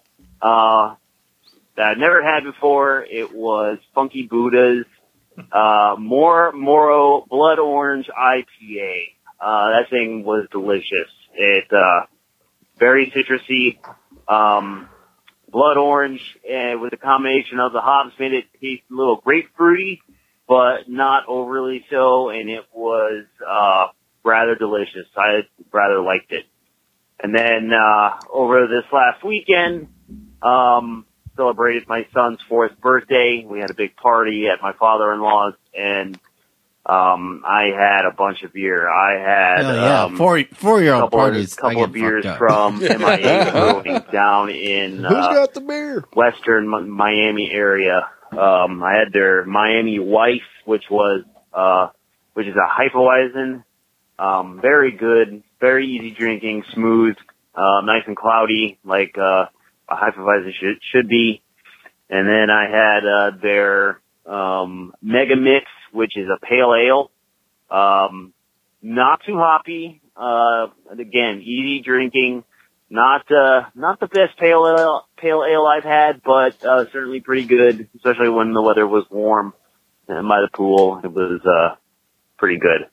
uh, that I'd never had before. It was Funky Buddha's uh, more Moro Blood Orange I P A. Uh, that thing was delicious. It uh, very citrusy, um, blood orange, and with a combination of the hops made it taste a little grapefruity, but not overly so, and it was uh, rather delicious. I rather liked it. And then uh, over this last weekend, um, celebrated my son's fourth birthday. We had a big party at my father-in-law's, and um, I had a bunch of beer. I had Hell yeah, um, four four year a old couple, parties. I couple get of beers fucked up. from M I A Brewing down in Who's uh, got the beer? western Mi- Miami area. Um, I had their Miami Wife, which was uh, which is a Hefeweizen. Um, very good, very easy drinking, smooth, uh, nice and cloudy, like uh, a Hefeweizen should should be. And then I had uh, their um, Mega Mix, which is a pale ale. Um, not too hoppy. Uh, and again, easy drinking. Not, uh, not the best pale ale, pale ale I've had, but, uh, certainly pretty good, especially when the weather was warm and by the pool. It was, uh, pretty good.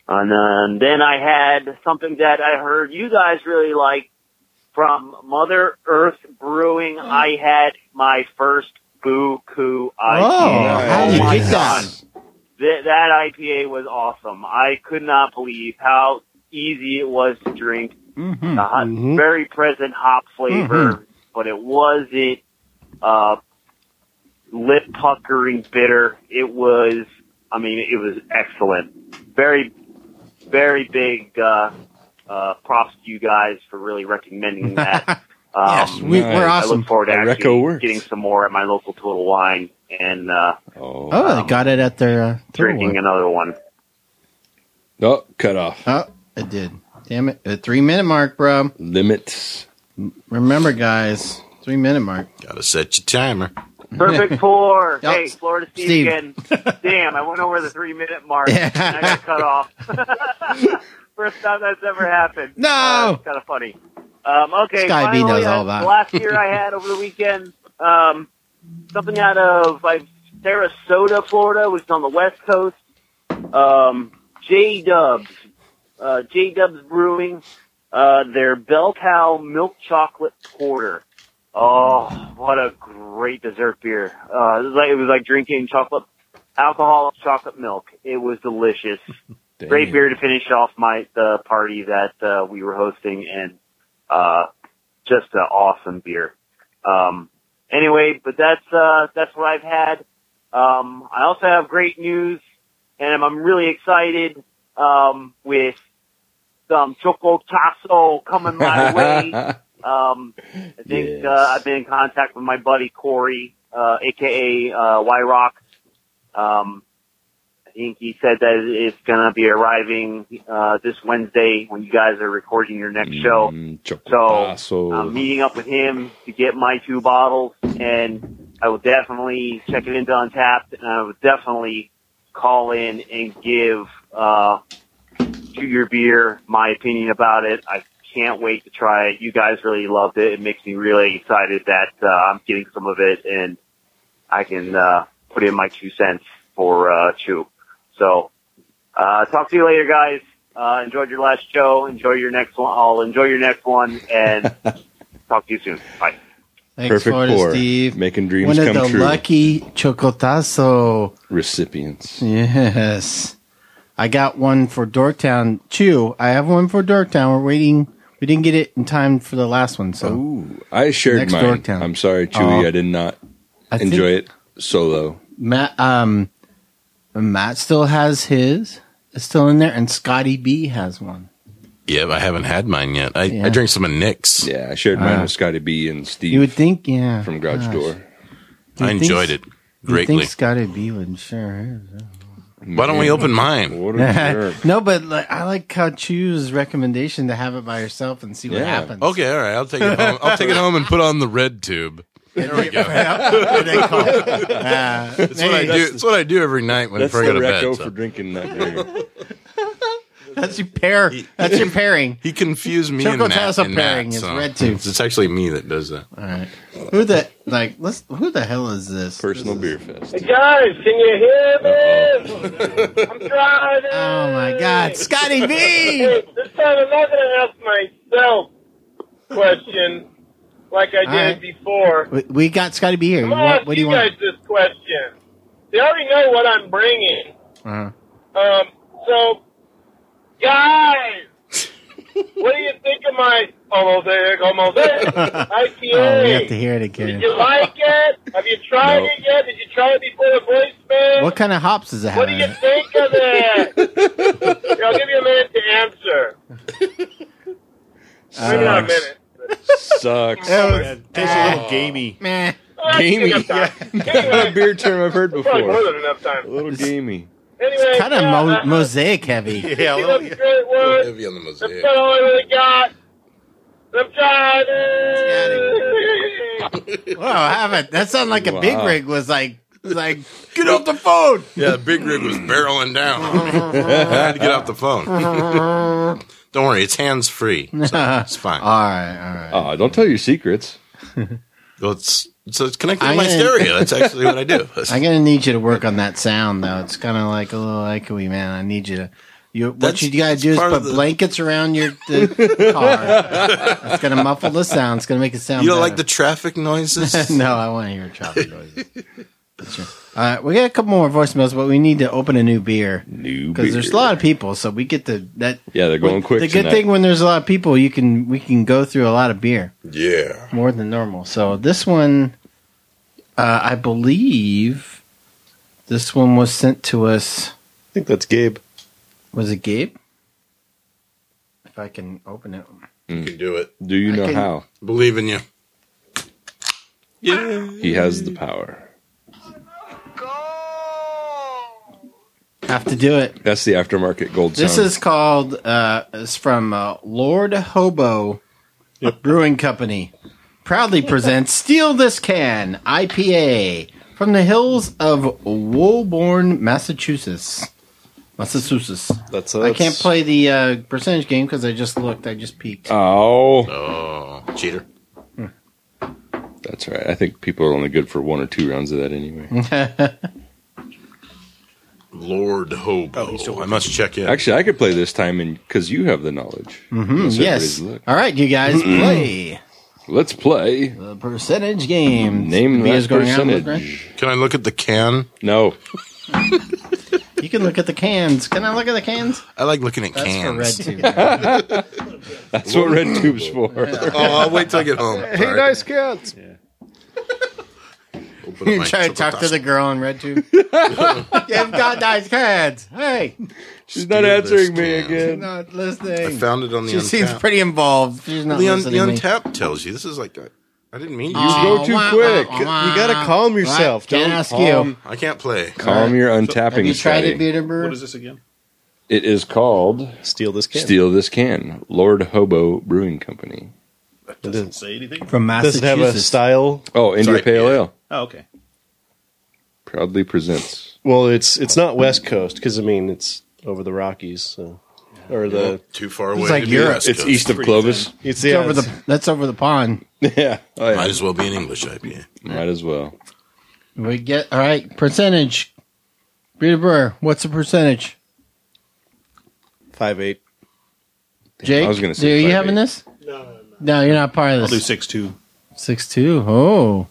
And then, then I had something that I heard you guys really like from Mother Earth Brewing. I had my first Boo-Koo I P A. Oh, how did you my get God. that? Th- that I P A was awesome. I could not believe how easy it was to drink. Mm-hmm. The hot, Mhm. very present hop flavor, Mhm. but it wasn't uh, lip puckering bitter. It was, I mean, it was excellent. Very, very big uh, uh, props to you guys for really recommending that. Um, Yes, we, nice. we're I awesome. look forward to The reco actually works. getting some more at my local Total Wine and uh, Oh, Oh, they got it at their uh, drinking Total another one. oh, cut off. Wine. Oh, it did. Damn it. The three minute mark, bro. Limits. Remember, guys, three minute mark. Gotta set your timer. Perfect four. Yup. Hey, Florida Steve, Steve. again. Damn, I went over the three minute mark Yeah. and I got cut off. First time that's ever happened. No. Uh, it's kind of funny. Um, okay, Sky B finally, knows all uh, about it. the last year I had over the weekend, um, something out of like Sarasota, Florida, which is on the West Coast. Um, J Dubs, uh, J Dubs Brewing, uh, their Bell Cow Milk Chocolate Porter. Oh, what a great dessert beer. Uh, it was like, it was like drinking chocolate, alcoholic chocolate milk. It was delicious. Damn. Great beer to finish off my, the party that, uh, we were hosting, and, uh, just an awesome beer. Um, anyway, but that's, uh, that's what I've had. Um, I also have great news, and I'm really excited, um, with some Choco Tasso coming my way. Um, I think, Yes. uh, I've been in contact with my buddy Corey, uh, aka, uh, Y-Rock. Um, I think he said that it's gonna be arriving, uh, this Wednesday when you guys are recording your next show. Mm, So, chocolatazo. I'm meeting up with him to get my two bottles, and I will definitely check it into Untapped, and I will definitely call in and give, uh, to your beer my opinion about it. I can't wait to try it. You guys really loved it. It makes me really excited that, uh, I'm getting some of it, and I can, uh, put in my two cents for, uh, Chew. So, uh, talk to you later, guys. Uh, enjoyed your last show. Enjoy your next one. I'll enjoy your next one, and talk to you soon. Bye. Thanks, Perfect Florida pour. Steve. Making dreams One of come the true. lucky Chocotazo Recipients. Yes. I got one for Dorktown. Chew, I have one for Dorktown. We're waiting. We didn't get it in time for the last one, so. Ooh, I shared Next mine. Dorktown. I'm sorry, Chewy. Oh. I did not I think enjoy it solo. Matt, um, Matt still has his. It's still in there, and Scotty B has one. Yeah, I haven't had mine yet. I, Yeah. I drank some of Nick's. Yeah, I shared mine Ah. with Scotty B and Steve You would think, yeah. from Garage Gosh. Door. You I think- enjoyed it You greatly. think Scotty B would sure Why don't we open mine? What a jerk. No, but like, I like how Chew's recommendation to have it by yourself and see what Yeah. happens. Okay, all right. I'll take it home. I'll take it home and put on the red tube. There we go. What they call it. Uh, That's what I do. It's what I do every night when That's before I the go to bed. reco so. for drinking that beer. That's your pair. That's your pairing. He confused me Choco and Nat. Tasso and pairing Nat, is so red tube. It's, it's actually me that does that. All right. Who the like? Let's. Who the hell is this? Personal This beer is- fest. Hey guys, can you hear me? I'm driving. Oh my God, Scotty B! Hey, this time I'm not going to ask myself question like I did All right. before. We, we got Scotty B here. I'm What, going to ask what do you you guys want? this question. They already know what I'm bringing. Uh-huh. Um, so, guys, what do you think of my almost there, almost there I P A? Oh, we have to hear it Did again. you like it? Have you tried Nope. it yet? Did you try it before the voicemail? What kind of hops does it have? What do in you it? think of it? Here, I'll give you a minute to answer. Maybe not a Sucks. minute. Sucks. It tastes a little gamey. Meh. I Gamey. think I've time. A Anyway, beer term I've heard probably more before. than enough time. A little gamey. Anyway, Kind of yeah, mo- uh, mosaic heavy. Yeah, a he little, looks great wood. Heavy on the That's mosaic. about all I really got. I'm driving. Wow, I haven't. That sounded like a Wow. big rig was like, was like, get off the phone. Yeah, the big rig was barreling down. I had to get off the phone. Don't worry, it's hands free. So it's fine. All right, all right. Oh, don't tell your secrets. Well, it's so it's connected to I'm my gonna- stereo. That's actually what I do. I'm gonna need you to work on that sound though. It's kind of like a little echoey, man. I need you to You, what That's- you got to that's do is part put of the- blankets around your the car. It's going to muffle the sound. It's going to make it sound You don't better. like the traffic noises? No, I want to hear traffic noises. Sure. All right, we got a couple more voicemails, but we need to open a new beer. New Because there's a lot of people, so we get to that. Yeah, they're going quick The good tonight. thing when there's a lot of people, you can we can go through a lot of beer. Yeah. More than normal. So this one, uh, I believe, this one was sent to us. I think that's Gabe. Was it Gabe? If I can open it. You can do it. Do you I know can- how? Believe in you. Yeah. He has the power. Have to do it. That's the aftermarket gold This sound. is called, uh, it's from uh, Lord Hobo Brewing Company. Proudly presents Steal This Can I P A from the hills of Woburn, Massachusetts. Massachusetts. That's, I can't play the uh, percentage game because I just looked. I just peeked. Oh. Oh, cheater. That's right. I think people are only good for one or two rounds of that anyway. Lord Hobo. still I must check in. Actually, I could play this time because you have the knowledge. Mhm, Unless yes. everybody's look. All right, you guys play Let's play. the percentage game. Name Beer's that going out, percentage. right? Can I look at the can? No. You can look at the cans. Can I look at the cans? I like looking at That's cans. for red too. That's what red tube's for. Oh, I'll wait till I get home. Hey, nice cats. Open You my try to talk to triple the girl on red tube. You've got nice cans. Hey, She's not Steal answering this me can. she's again. not I listening. found it on the She seems Untapped. pretty involved. She's not The, un- listening the to me. Untapped tells you. This is like, a, I didn't mean to. You go too wah, quick. wah, wah. You gotta calm yourself. Right, can't Don't ask calm. you. I can't play. Calm your untapping, Have you tried Scotty. it, Beer Brewer? What is this again? It is called Steal this can. Steal This Can. Lord Hobo Brewing Company. That doesn't say anything. From Does it Massachusetts. have a style? Oh, India Sorry, Pale yeah. Ale. Oh, okay. Proudly presents. Well, it's it's not West Coast because I mean it's over the Rockies, so or the Too far away. It's like to be Europe. West It's Coast. east of Pretty Clovis. it's, It's yeah, over it's- the. That's over the pond. Yeah. Oh, yeah. Might as well be an English I P A. Might as well. We get all right. Percentage. Beer Brewer. What's the percentage? five eight. Jake, I was gonna say are you five having eight. this? No, you're not part of I'll do this. six two. Six two. Oh.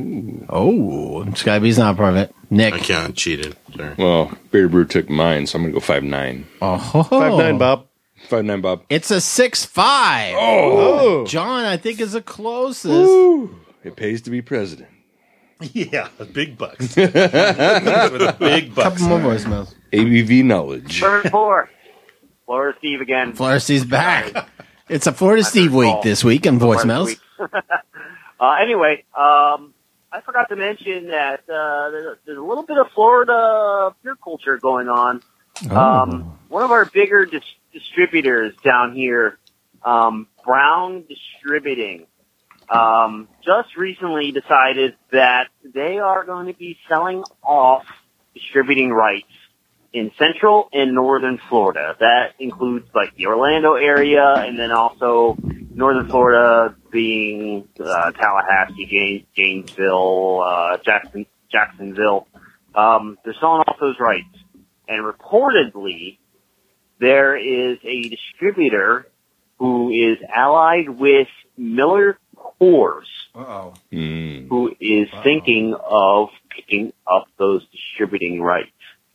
Oh. Skyby's not part of it. Nick. I can't. Cheated. Sorry. Well, Beer Brew took mine, so I'm going to go five nine. Oh. ho, ho. Five nine, Bob. five nine, Bob. It's a six five. Oh, John, I think, is the closest. Woo. It pays to be president. Yeah, the big bucks. For the big bucks. Couple more voicemails. A B V knowledge. Perfect four. Florida Steve again. Florida Steve's back. It's a Florida Steve call. week this week on voicemails. uh, anyway, um, I forgot to mention that uh, there's, there's a little bit of Florida beer culture going on. Oh. Um, one of our bigger dis- distributors down here, um, Brown Distributing, um, just recently decided that they are going to be selling off distributing rights in Central and Northern Florida. That includes like the Orlando area, and then also Northern Florida being uh, Tallahassee, James, Janesville, uh, Jackson, Jacksonville. Um, they're selling off those rights, and reportedly there is a distributor who is allied with Miller Coors, Uh-oh. Mm. who is Wow. thinking of picking up those distributing rights.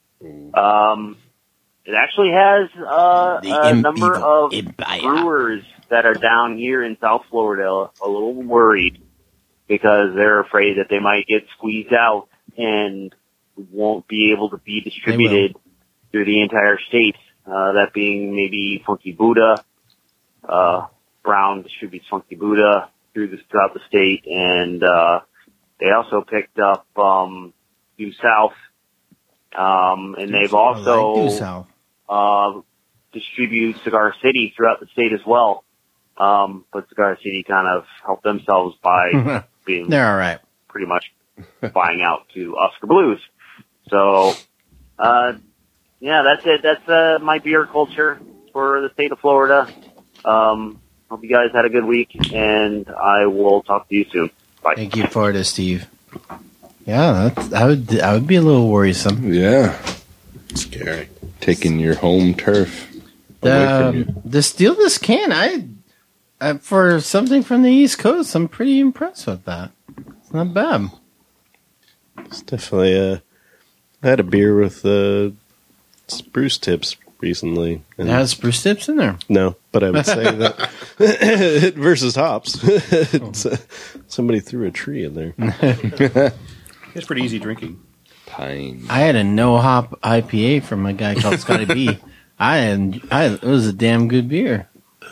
Um, it actually has uh, The a im- number evil of empire. brewers that are down here in South Florida a little worried because they're afraid that they might get squeezed out and won't be able to be distributed through the entire state. Uh, that being maybe Funky Buddha, uh, Brown distributes Funky Buddha through the, throughout the state, and uh, they also picked up um, Due South. Um, and they've I like Due also, South. uh, distribute Cigar City throughout the state as well. Um, but Cigar City kind of helped themselves by being They're all right. pretty much buying out to Oscar Blues. So, uh, yeah, that's it. That's, uh, my beer culture for the state of Florida. Um, hope you guys had a good week, and I will talk to you soon. Bye. Thank you, Florida Steve. Yeah, that's, I would I would be a little worrisome. Yeah. Scary. Taking your home turf away from you. Um, to steal this can, I uh, for something from the East Coast, I'm pretty impressed with that. It's not bad. It's definitely. Uh, I had a beer with uh, spruce tips recently. It has spruce tips in there. No, but I would say that versus hops. It's, uh, somebody threw a tree in there. It's pretty easy drinking. Pine. I had a no hop I P A from a guy called Scotty B. I had, I it was a damn good beer.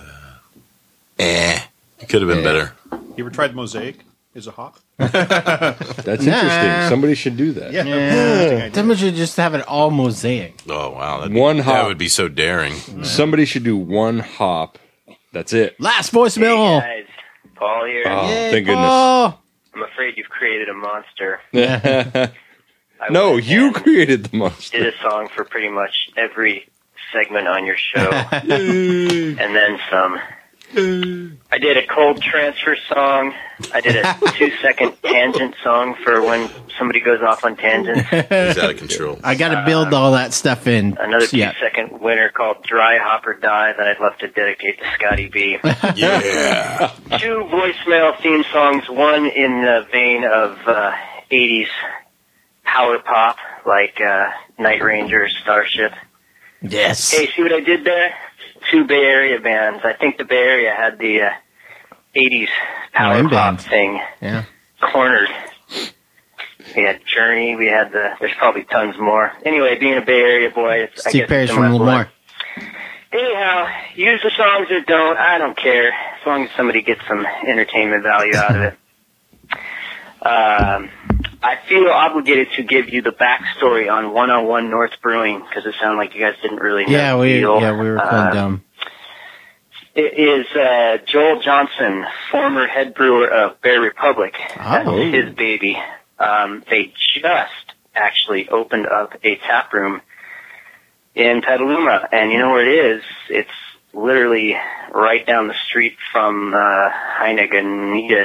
Eh, it could have been Eh. better. You ever tried Mosaic? Is a hop? That's Nah. interesting. Somebody should do that. Yeah. Yeah, somebody should just have it all mosaic. Oh wow, that'd One be, hop. that would be so daring. Somebody should do one hop. That's it. Last voicemail. Hey guys, Paul here. Oh, Yay, thank Paul. I'm afraid you've created a monster. goodness. I No, went you and created the did monster. a song for pretty much every segment on your show, and then some. I did a cold transfer song. I did a two-second tangent song for when somebody goes off on tangents. He's out of control. I got to build all that stuff in. Another Yeah. two-second winner called Dry Hop or Die that I'd love to dedicate to Scotty B. Yeah. Two voicemail theme songs, one in the vein of uh, eighties power pop, like uh, Night Ranger, Starship. Yes. Hey, see what I did there? Two Bay Area bands. I think the Bay Area had the uh, eighties power Nine pop bands. thing Yeah. cornered. We had Journey. We had the. There's probably tons more. Anyway, being a BayArea boy, it's, I Steve guess Parrish it's in from my blood. Lamar. Anyhow, use the songs or don't. I don't care as long as somebody gets some entertainment value out of it. Um, I feel obligated to give you the backstory on one oh one North Brewing because it sounded like you guys didn't really know Yeah, the we deal. yeah we were Uh, going dumb. It is uh, Joel Johnson, former head brewer of Bear Republic. That's Oh. his baby. Um, they just actually opened up a tap room in Petaluma, and you know where it is? It's literally right down the street from uh, Heinegenitas.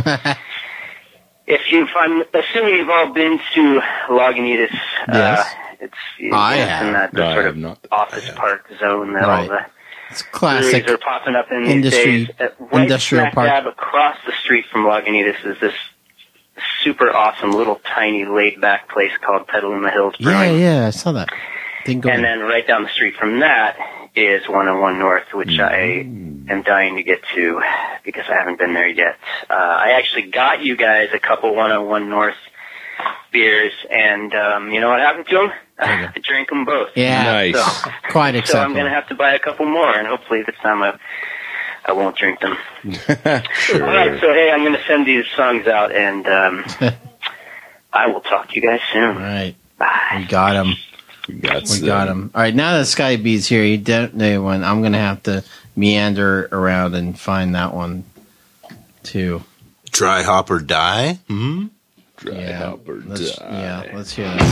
If you've, I'm assuming you've all been to Lagunitas. Yes. Uh, it's I it's have. in that No, I sort have of not. office park zone that Right. all the It's classic. breweries are popping up in these industry- days. Uh, right industrial smack park. dab across the street from Lagunitas is this super awesome little tiny laid back place called Petaluma Hills Yeah, Brewing. yeah, I saw that. Didn't go. And then right down the street from that is one oh one North, which Mm. I am dying to get to because I haven't been there yet. Uh, I actually got you guys a couple one oh one North beers, and um, you know what happened to them? I drank them both. Yeah. Nice. So, Quite so I'm acceptable. going to have to buy a couple more, and hopefully this time I, I won't drink them. Sure. All right, so hey, I'm going to send these songs out, and um, I will talk to you guys All soon. right, Bye. we got him. We got, We some. got him. All right, now that Sky B's here, he definitely one. I'm gonna have to meander around and find that one too. Dry hop or die. Hmm. Dry yeah, hop or let's, die. yeah, let's hear that.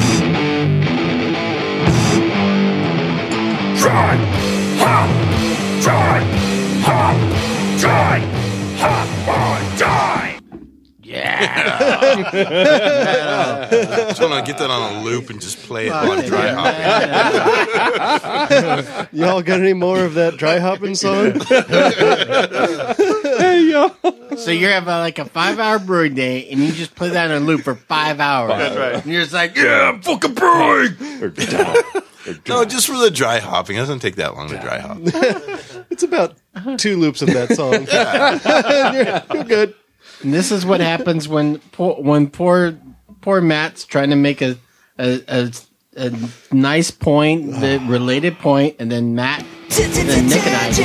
Dry hop, dry hop, dry hop or die. Just want to get that on a loop and just play it on dry hop. Y'all got any more of that dry hopping song? Hey yo! So you're having like a five-hour brewing day, and you just play that on a loop for five hours. That's right. And you're just like, yeah, I'm fucking brewing. Or die. Or die. No, just for the dry hopping. It doesn't take that long to dry hop. It's about two loops of that song. you're, you're good. And this is what happens when poor, when poor poor Matt's trying to make a a, a, a nice point, the related point, and then Matt, and then Nick and I do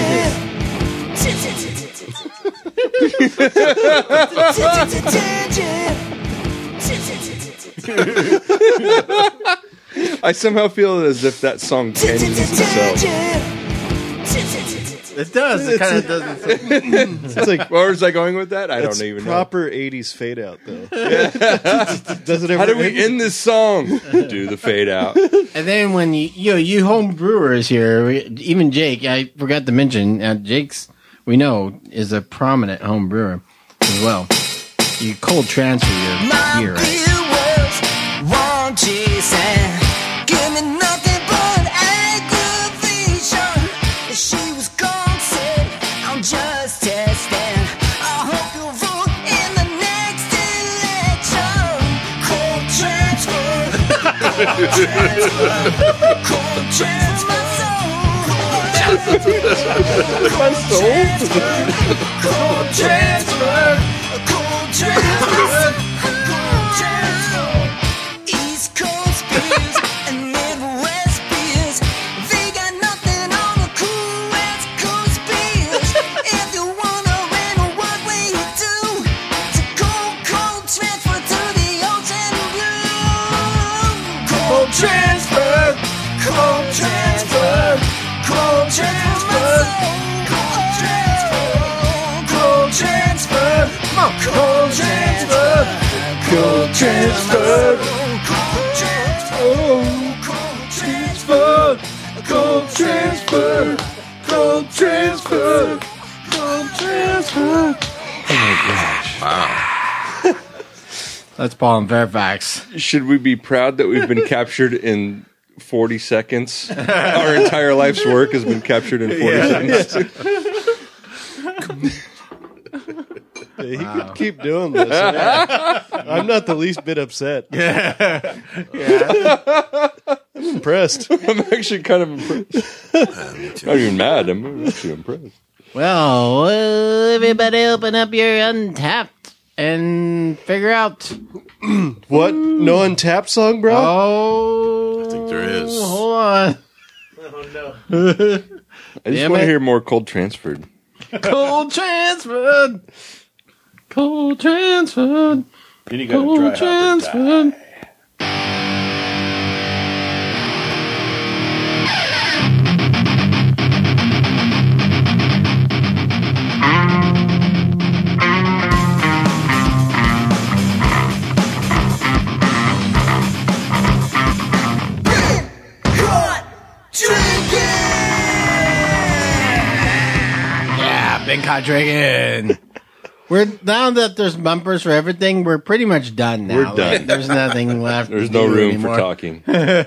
this. I somehow feel as if that song ends itself. It does. It kind of does. It's like, Where was I going with that? I it's don't even proper eighties fade out, though. Does it ever know. How do we end? end this song? Do the fade out. And then when you you know, you home brewers here, we, even Jake, I forgot to mention, uh, Jake's we know is a prominent home brewer as well. You cold transfer your beer, right? Won't chase and give me nothing but a My soul. Cold transfer. Cold transfer. Cold transfer. East Coast beers and Midwest beers. They got nothing on the cool West Coast beers. If you wanna rent, what will you do? To cold, cold transfer to the ocean blue. Cold transfer. Cold transfer. Cold transfer. Cold transfer. Cold transfer. Cold transfer. Cold transfer. Cold transfer. Cold transfer. Cold transfer. Cold transfer. Wow. That's Paul and Fairfax. Should we be proud that we've been captured in forty seconds? Our entire life's work has been captured in forty Yeah. seconds. Yeah, he could keep doing this. Yeah. I'm not the least bit upset. Yeah. I'm impressed. I'm actually kind of impressed. Not even mad. I'm actually impressed. Well, uh, everybody open up your Untapped and figure out. What? No Untapped song, bro? Oh. I think there is. Hold on. Oh, no. I just Damn want it. to hear more Cold Transferred. Cold transferred. Cold transferred. Then you got to Cold try transferred. Yeah, Big Hot Drinking. We're now that there's bumpers for everything, we're pretty much done now. We're done. Like, there's nothing left. There's to no do room anymore. for talking.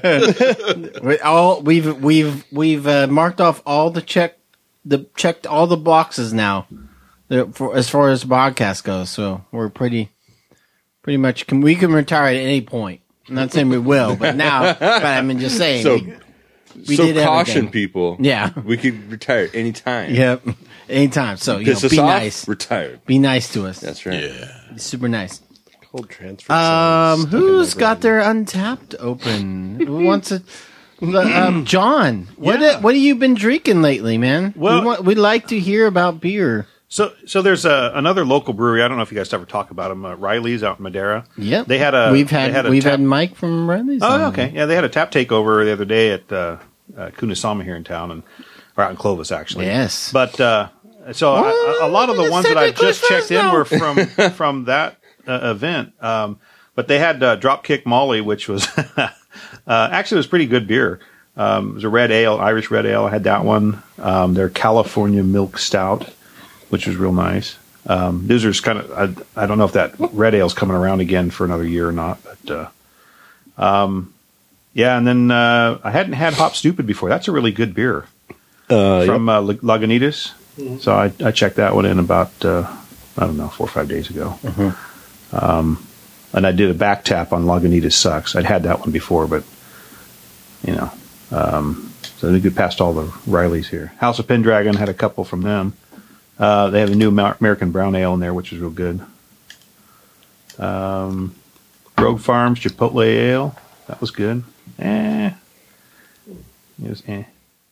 We all we've we've we've uh, marked off all the check the checked all the boxes now, uh, for as far as the podcast goes. So we're pretty pretty much can we can retire at any point. I'm not saying we will, but now, but I mean just saying. So, we, we so did caution everything. people. Yeah. We could retire anytime. Yep, anytime. So you Piss know, us be off, nice. retired. Be nice to us. That's right. Yeah. Be super nice. Cold transfer. Um, songs. who's got their Untapped open? Who wants to? Um, John, what Yeah. what have you been drinking lately, man? Well- we want, we'd like to hear about beer. So, so there's a, another local brewery. I don't know if you guys ever talk about them. Uh, Riley's out in Madeira. Yep, They had a. we've they had, had a we've tap- had Mike from Riley's. Oh, on. okay. Yeah, they had a tap takeover the other day at uh, uh, Kunisama here in town, and or out in Clovis actually. Yes. But uh, so a, a lot of the It's ones that I technically just checked in Fresno. were from from that uh, event. Um, but they had uh, Dropkick Molly, which was uh, actually it was pretty good beer. Um, it was a red ale, Irish red ale. I had that one. Um, their California Milk Stout, which was real nice. Um, these are kind of I, I don't know if that red ale's coming around again for another year or not, but uh, um, yeah. And then uh, I hadn't had Hop Stupid before. That's a really good beer Uh, from uh, Lag- Lagunitas. So I, I checked that one in about uh, I don't know four or five days ago. Um, and I did a back tap on Lagunitas Sucks. I'd had that one before, but you know, um, so I think we passed all the Rileys here. House of Pendragon had a couple from them. Uh, they have a new Amer- American Brown Ale in there, which is real good. Um, Rogue Farms Chipotle Ale, that was good. Eh, it was eh.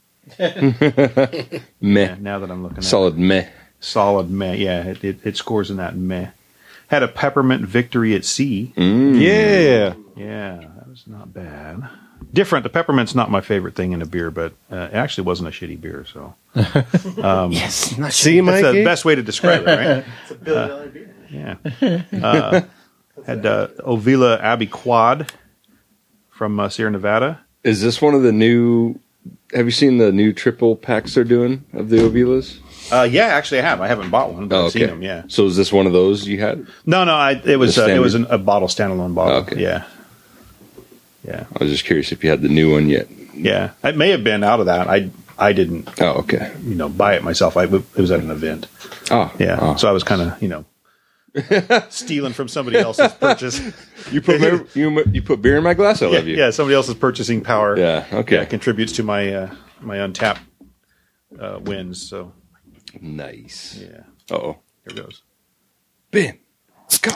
Meh. Yeah, now that I'm looking at it. Solid meh. Solid meh. Yeah, it, it, it scores in that meh. Had a Peppermint Victory at Sea. Mm. yeah. Yeah, that was not bad. Different. The peppermint's not my favorite thing in a beer, but uh, it actually wasn't a shitty beer. So, um, Yes, not See, that's the Mikey? best way to describe it, right? It's a billion dollar beer. Yeah. Uh, had uh, Ovila Abbey Quad from uh, Sierra Nevada. Is this one of the new? Have you seen the new triple packs they're doing of the Ovilas? Uh, yeah, actually, I have. I haven't bought one, but Oh, I've okay. seen them. Yeah. So is this one of those you had? No, no. I, it was The uh, it standard? was an, a bottle, standalone bottle. Okay. Yeah. Yeah. I was just curious if you had the new one yet. Yeah. It may have been out of that. I I didn't Oh, okay. you know buy it myself. I it was at an event. Oh, Yeah. oh. So I was kind of you know stealing from somebody else's purchase. You put beer, you you put beer in my glass. I Yeah, love you. yeah, somebody else's purchasing power. Yeah, okay. yeah, contributes to my uh, my untapped uh, wins. So Nice. yeah, Uh-oh. here goes. Ben. Go.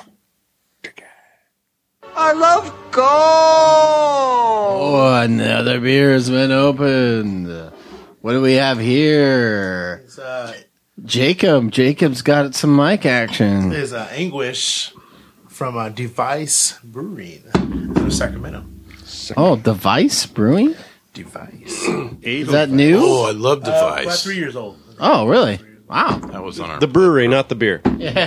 I love gold. Oh, another beer has been opened. What do we have here? It's, uh, Jacob. Jacob's got some mic action. there's uh, Anguish from uh, Device Brewing out of Sacramento. Oh, Device Brewing? Device. Is that new? Oh, I love Uh, about Device. three years old. Oh, really? Wow. That was on our The brewery, not the beer.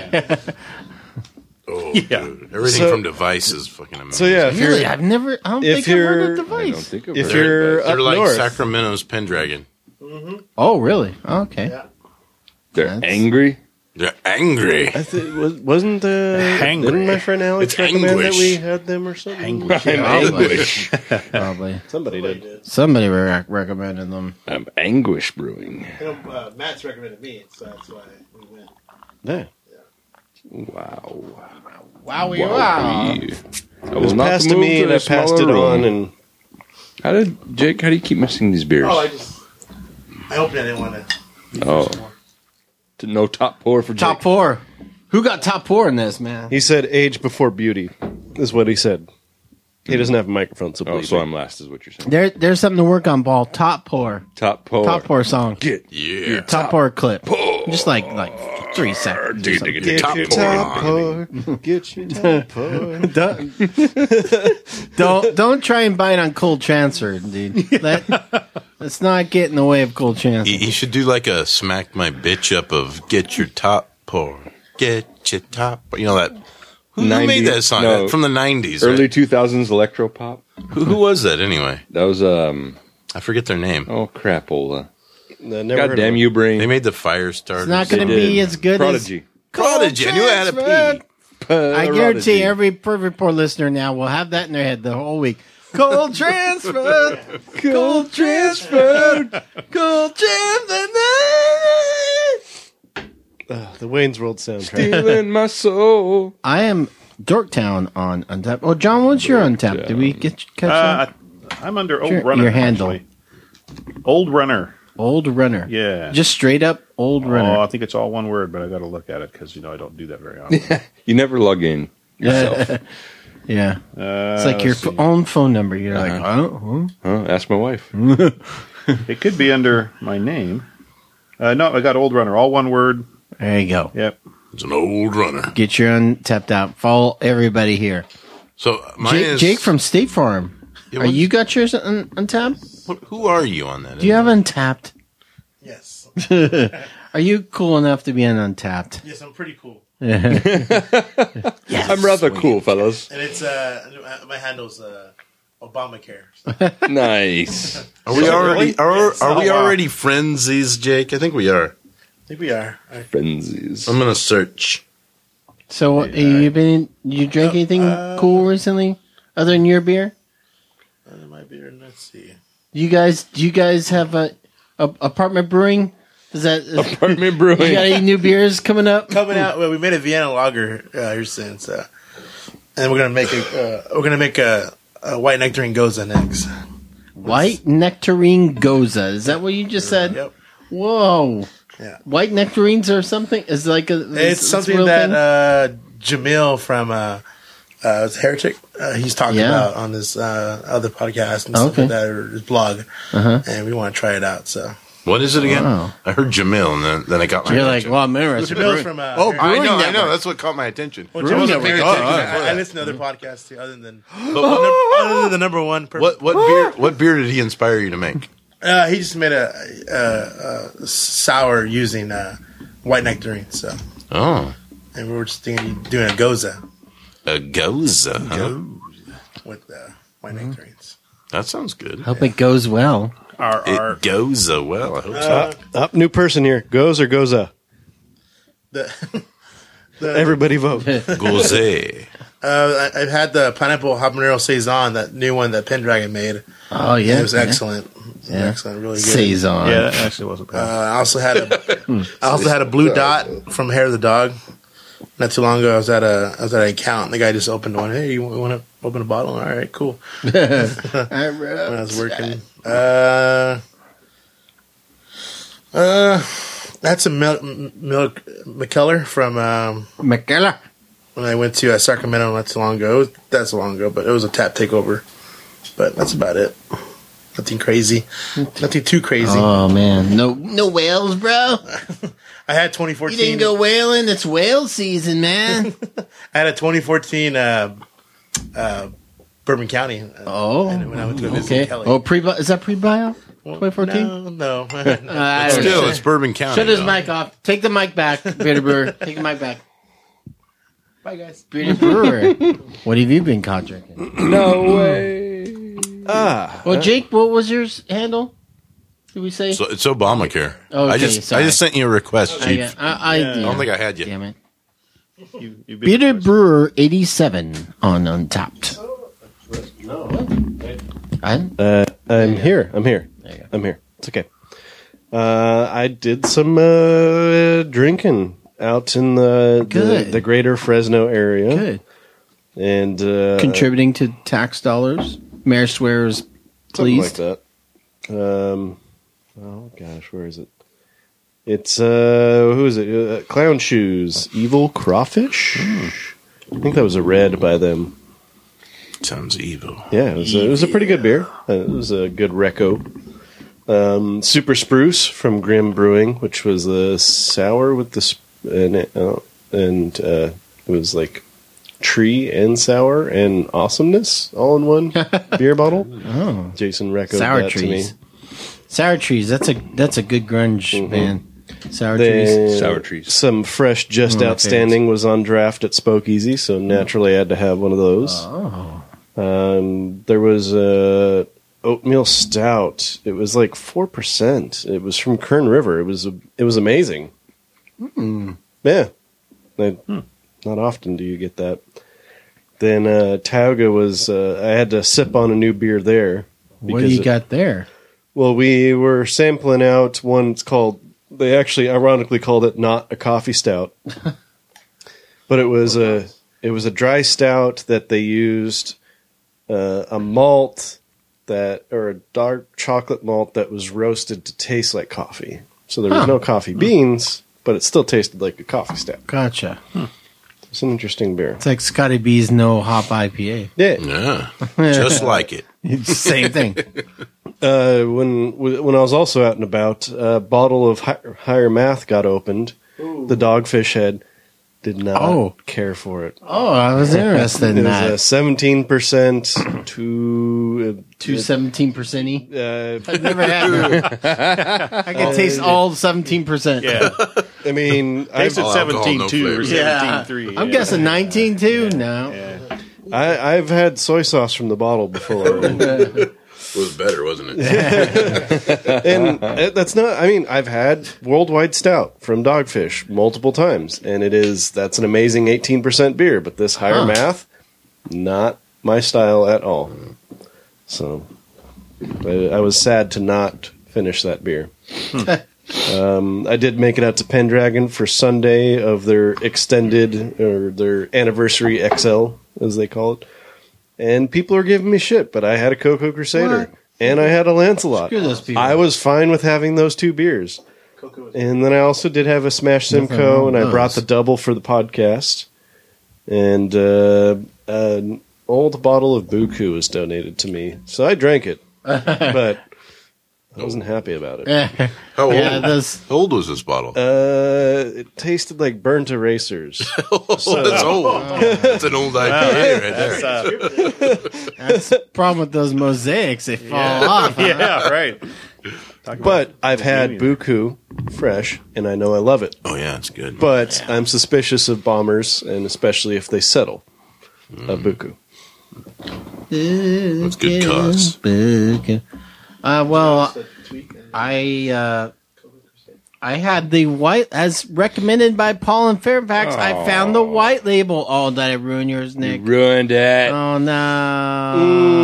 Oh, Yeah. dude. Everything So- from Device is fucking amazing. So yeah, if Really? you're I've never, I don't if think I've heard you're- of I don't Device. think of if it. you're They're up like north, Sacramento's Pendragon. Oh, really? Okay. Yeah. They're That's- angry. They're angry. I th- was, wasn't uh, Hangry. didn't my friend Alex It's recommend anguish. that we had them or something? I'm Probably. anguish. Probably. Somebody did. Somebody re- recommended them. I'm anguish brewing. You know, uh, Matt's recommended me, so that's why we went. Yeah. Wow. Wowie Wow. wow. I It will was not passed to move me and the I passed smaller it on room. and How did Jake? How do you keep missing these beers? Oh, I just. I opened it, I didn't want to. Oh. To no top pour for Jake. Top four. Who got top four in this, man? he said age before beauty is what he said. He doesn't have a microphone, so Oh, believe so me. I'm last, is what you're saying. There, there's something to work on, Ball. Top pour. Top pour. Top pour song. Get Yeah. Top pour clip. Just like like three seconds. or Dig, something. dig, dig, Get Top your pour top on. pour. Get your top pour. don't, don't don't try and bite on cold transfer, dude. That, let's not get in the way of cold transfer. He, he should do like a smack my bitch up of get your top pour. Get your top pour. You know that? Who, who made ninety that song? no. From the nineties. Early Right? two thousands electro pop. Who, who was that anyway? That was um. I forget their name. Oh crapola! No, never God heard damn of you, brain! They made the fire starters. It's not going to They be did. as good Prodigy. as Prodigy. I knew I had a Transfer. P. I guarantee every Perfect Pour listener now will have that in their head the whole week. Cold transfer, cold transfer, cold transfer. Uh, the Wayne's World soundtrack. Stealing my soul. I am Dorktown on Untapped. Oh, John, what's your Untapped? Did we get catch Uh, that? I, I'm under Old Your- Runner. your handle. actually. Old Runner. Old Runner. Yeah. Just straight up Old Oh, Runner. I think it's all one word, but I got to look at it because you know I don't do that very often. You never log in yourself. Yeah. Uh, It's like your let's see. f- own phone number. You're like, Uh-huh. oh, Huh? Ask my wife. It could be under my name. Uh, no, I got Old Runner, all one word. there you go. Yep. It's an old runner. Get your Untapped out. Follow everybody here. So mine Jake, is Jake from State Farm. Yeah, Are what's- you got yours un- Untapped? What, who are you on that? Do you have Untapped? Yes. Are you cool enough to be an Untapped? Yes, I'm pretty cool. Yes. I'm rather cool, fellas. And it's, uh, my handle's, uh, Obamacare. Nice. Are we already Really? are, Yes. are we Oh, wow. already friendsies, Jake? I think we are. I think we are. I, Frenzies. I'm gonna search. So, uh, you been you drink anything Uh, cool recently other than your beer? uh, my beer, let's see. You guys, do you guys have a, a apartment brewing? Is that Apartment you brewing. got any new beers coming up? Coming out, well, we made a Vienna lager uh, here since, uh, and we're gonna make a uh, we're gonna make a, a white nectarine goza next. White nectarine goza. Is that what you just said? Yep. Whoa. Yeah. White nectarines or something? Is like a is- It's is something a real that thing? uh, Jamil from uh, uh, Heretic uh, he's talking Yeah. about on his uh, other podcast and stuff Okay. like that, or his blog, Uh-huh. and we want to try it out. So What is it again? Wow. I heard Jamil, and then, then I got my You're like, attention. well, I'm interested. Jamil's from uh, Oh, Heretic. I Brewing know, I Network. know. That's what caught my attention. Well, I Jamil's wasn't a paying big- attention oh, before I, I that. listen to other podcasts too, other than But what, other than the number one. Person. what what beer what beer did he inspire you to make? Uh, he just made a, a, a sour using uh, white nectarine. So, Oh, and we were just thinking of doing a goza a goza. Huh? with uh, white nectarines. That sounds good. Hope it goes well. Our, our, It goes uh, well. I hope so. Uh, Up, new person here. Goes or goes up? the, the, Everybody vote. Goze. uh, I, I've had the pineapple habanero saison, that new one that Pendragon made. Oh, yeah. it was yeah. excellent. It was Yeah. excellent, really good. Saison. yeah, that actually wasn't Uh, bad. I also had a, I also had a blue dot from Hair of the Dog. not too long ago. I was at a I was at an account, and the guy just opened one. Hey, you want to open a bottle? All right, cool. When I was working, uh, uh, that's a milk milk McKellar from um, McKellar. When I went to uh, Sacramento not too long ago. That's long ago, but it was a tap takeover. But that's about it. Nothing crazy. Nothing too crazy. Oh man, no no whales, bro. I had twenty fourteen. You didn't go whaling. It's whale season, man. I had a twenty fourteen uh, uh, Bourbon County. Uh, oh, when I went to visit okay. Kelly. Oh, pre is that pre-bio? twenty fourteen? No, no. uh, Still, it's Bourbon County. Shut his though. mic off. Take the mic back, Bearded Brewer. Take the mic back. Bye, guys. Bearded Brewer. What have you been caught drinking? No way. Ah. Well, Jake, what was your handle? Did we say? So, it's Obamacare. Okay, I just sorry. I just sent you a request, I, Chief. I, I, I don't think I had you. Damn it. You, you've been Bearded Brewer eighty-seven on Untapped. I, Uh, I'm here. I'm here. There you go. I'm here. It's okay. Uh, I did some uh, drinking out in the, the Good. the greater Fresno area. Good. And uh, Contributing to tax dollars. Mayor swears something pleased. like that. Um, oh gosh, where is it? It's uh, who is it? Uh, Clown Shoes, Evil Crawfish. I think that was a red by them. Sounds evil. Yeah, it was, a, it was a pretty good beer. Uh, it was a good reco. Um, Super Spruce from Grim Brewing, which was a sour with the sp- and it, uh, and uh, it was like tree and sour and awesomeness all in one beer bottle. Oh, Jason reco sour that trees. to me. Sour trees. That's a that's a good grunge Mhm. band. Sour Then trees. Sour trees. Some fresh, just One of my outstanding was on draft at Spokeasy, so naturally I had to have one of those. Oh, Um, there was a oatmeal stout. It was like four percent. It was from Kern River. It was a, it was amazing. Mm. Yeah, I, not often do you get that. Then uh, Tauga was. Uh, I had to sip on a new beer there. what do you it- got there? Well, we were sampling out one. It's called. They actually, ironically, called it not a coffee stout, but it was a. It was a dry stout that they used uh, a malt that, or a dark chocolate malt that was roasted to taste like coffee. So there was Huh. no coffee beans, but it still tasted like a coffee stout. Gotcha. It's an interesting beer. It's like Scotty B's No Hop I P A. Yeah. Yeah, just like it. Same thing. Uh, when when I was also out and about, a bottle of hi- higher math got opened. The Dogfish Head did not Oh. care for it. Oh, I was interested in It was that. a seventeen percent to Two seventeen percent y. Uh, I've never had that. I can taste all seventeen percent. Yeah. I mean, I've, Tasted All alcohol, seventeen no two or flavor. Yeah. seventeen three. I'm guessing nineteen two. No. Yeah. I, I've had soy sauce from the bottle before, and, It was better, wasn't it? and uh, that's not. I mean, I've had Worldwide Stout from Dogfish multiple times, and it is that's an amazing eighteen percent beer. But this higher Huh. math, not my style at all. So I, I was sad to not finish that beer. um, I did make it out to Pendragon for Sunday of their extended or their anniversary X L, as they call it. And people are giving me shit, but I had a Cocoa Crusader What? and I had a Lancelot. Screw those people. I was fine with having those two beers. And then I also did have a Smash Nothing wrong Simcoe, and with I brought those. the double for the podcast. And uh, an old bottle of Buku was donated to me, so I drank it, but I wasn't happy about it. Yeah, How old? yeah, those, How old was this bottle? Uh, it tasted like burnt erasers. oh, that's old. That's an old I P A right there. That's, uh, that's the problem with those mosaics. They fall off. huh? yeah, right. Talk about But I've had Bohemian. Buku fresh, and I know I love it. Oh yeah, it's good. But I'm suspicious of bombers, and especially if they settle a Buku. That's good cause. Uh, well, I uh, I had the white as recommended by Paul in Fairfax. I found the white label. Oh, did I ruin yours, You Nick? ruined it. Oh no!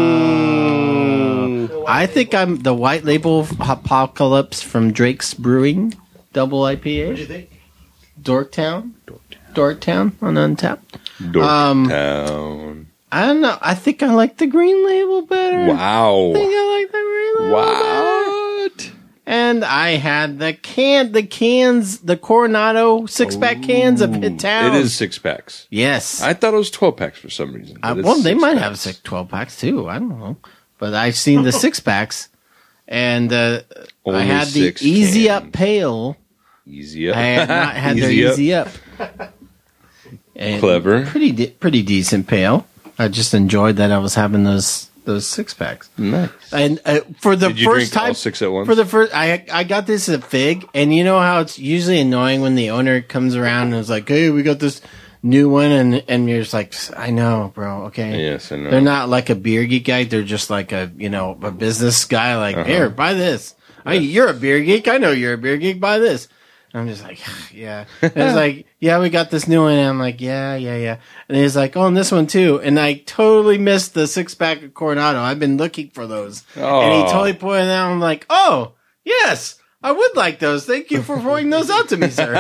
I think I'm the white label Apocalypse from Drake's Brewing Double I P A. What do you think? Dorktown. Dorktown on Untapped. Dorktown. Um, I don't know. I think I like the green label better. Wow. I think I like the green label What? better. And I had the can, the cans, the Coronado six pack cans of Hit Town. It is six packs. Yes. I thought it was twelve packs for some reason. Uh, but it's well, they six might packs. have six, twelve packs too. I don't know. But I've seen the six packs, and uh, I Only had the six Easy cans. Up Pale. Easy Up. I had not had their Easy Up. Easy Up. And Clever. Pretty, de- pretty decent pale. I just enjoyed that I was having those those six packs. Nice. And uh, for the Did you first drink all time, six at once? for the first, I I got this at Fig, and you know how it's usually annoying when the owner comes around and is like, "Hey, we got this new one," and and you're just like, "I know, bro. Okay." Yes, I know. They're not like a beer geek guy. They're just like a you know a business guy. Like, Uh-huh. here, buy this. I, you're a beer geek. I know you're a beer geek. Buy this. And I'm just like, yeah. And it's like, yeah, we got this new one. And I'm like, yeah, yeah, yeah. And he's like, oh, and this one too. And I totally missed the six pack of Coronado. I've been looking for those. Oh. And he totally pointed out. I'm like, oh, yes, I would like those. Thank you for pointing those out to me, sir.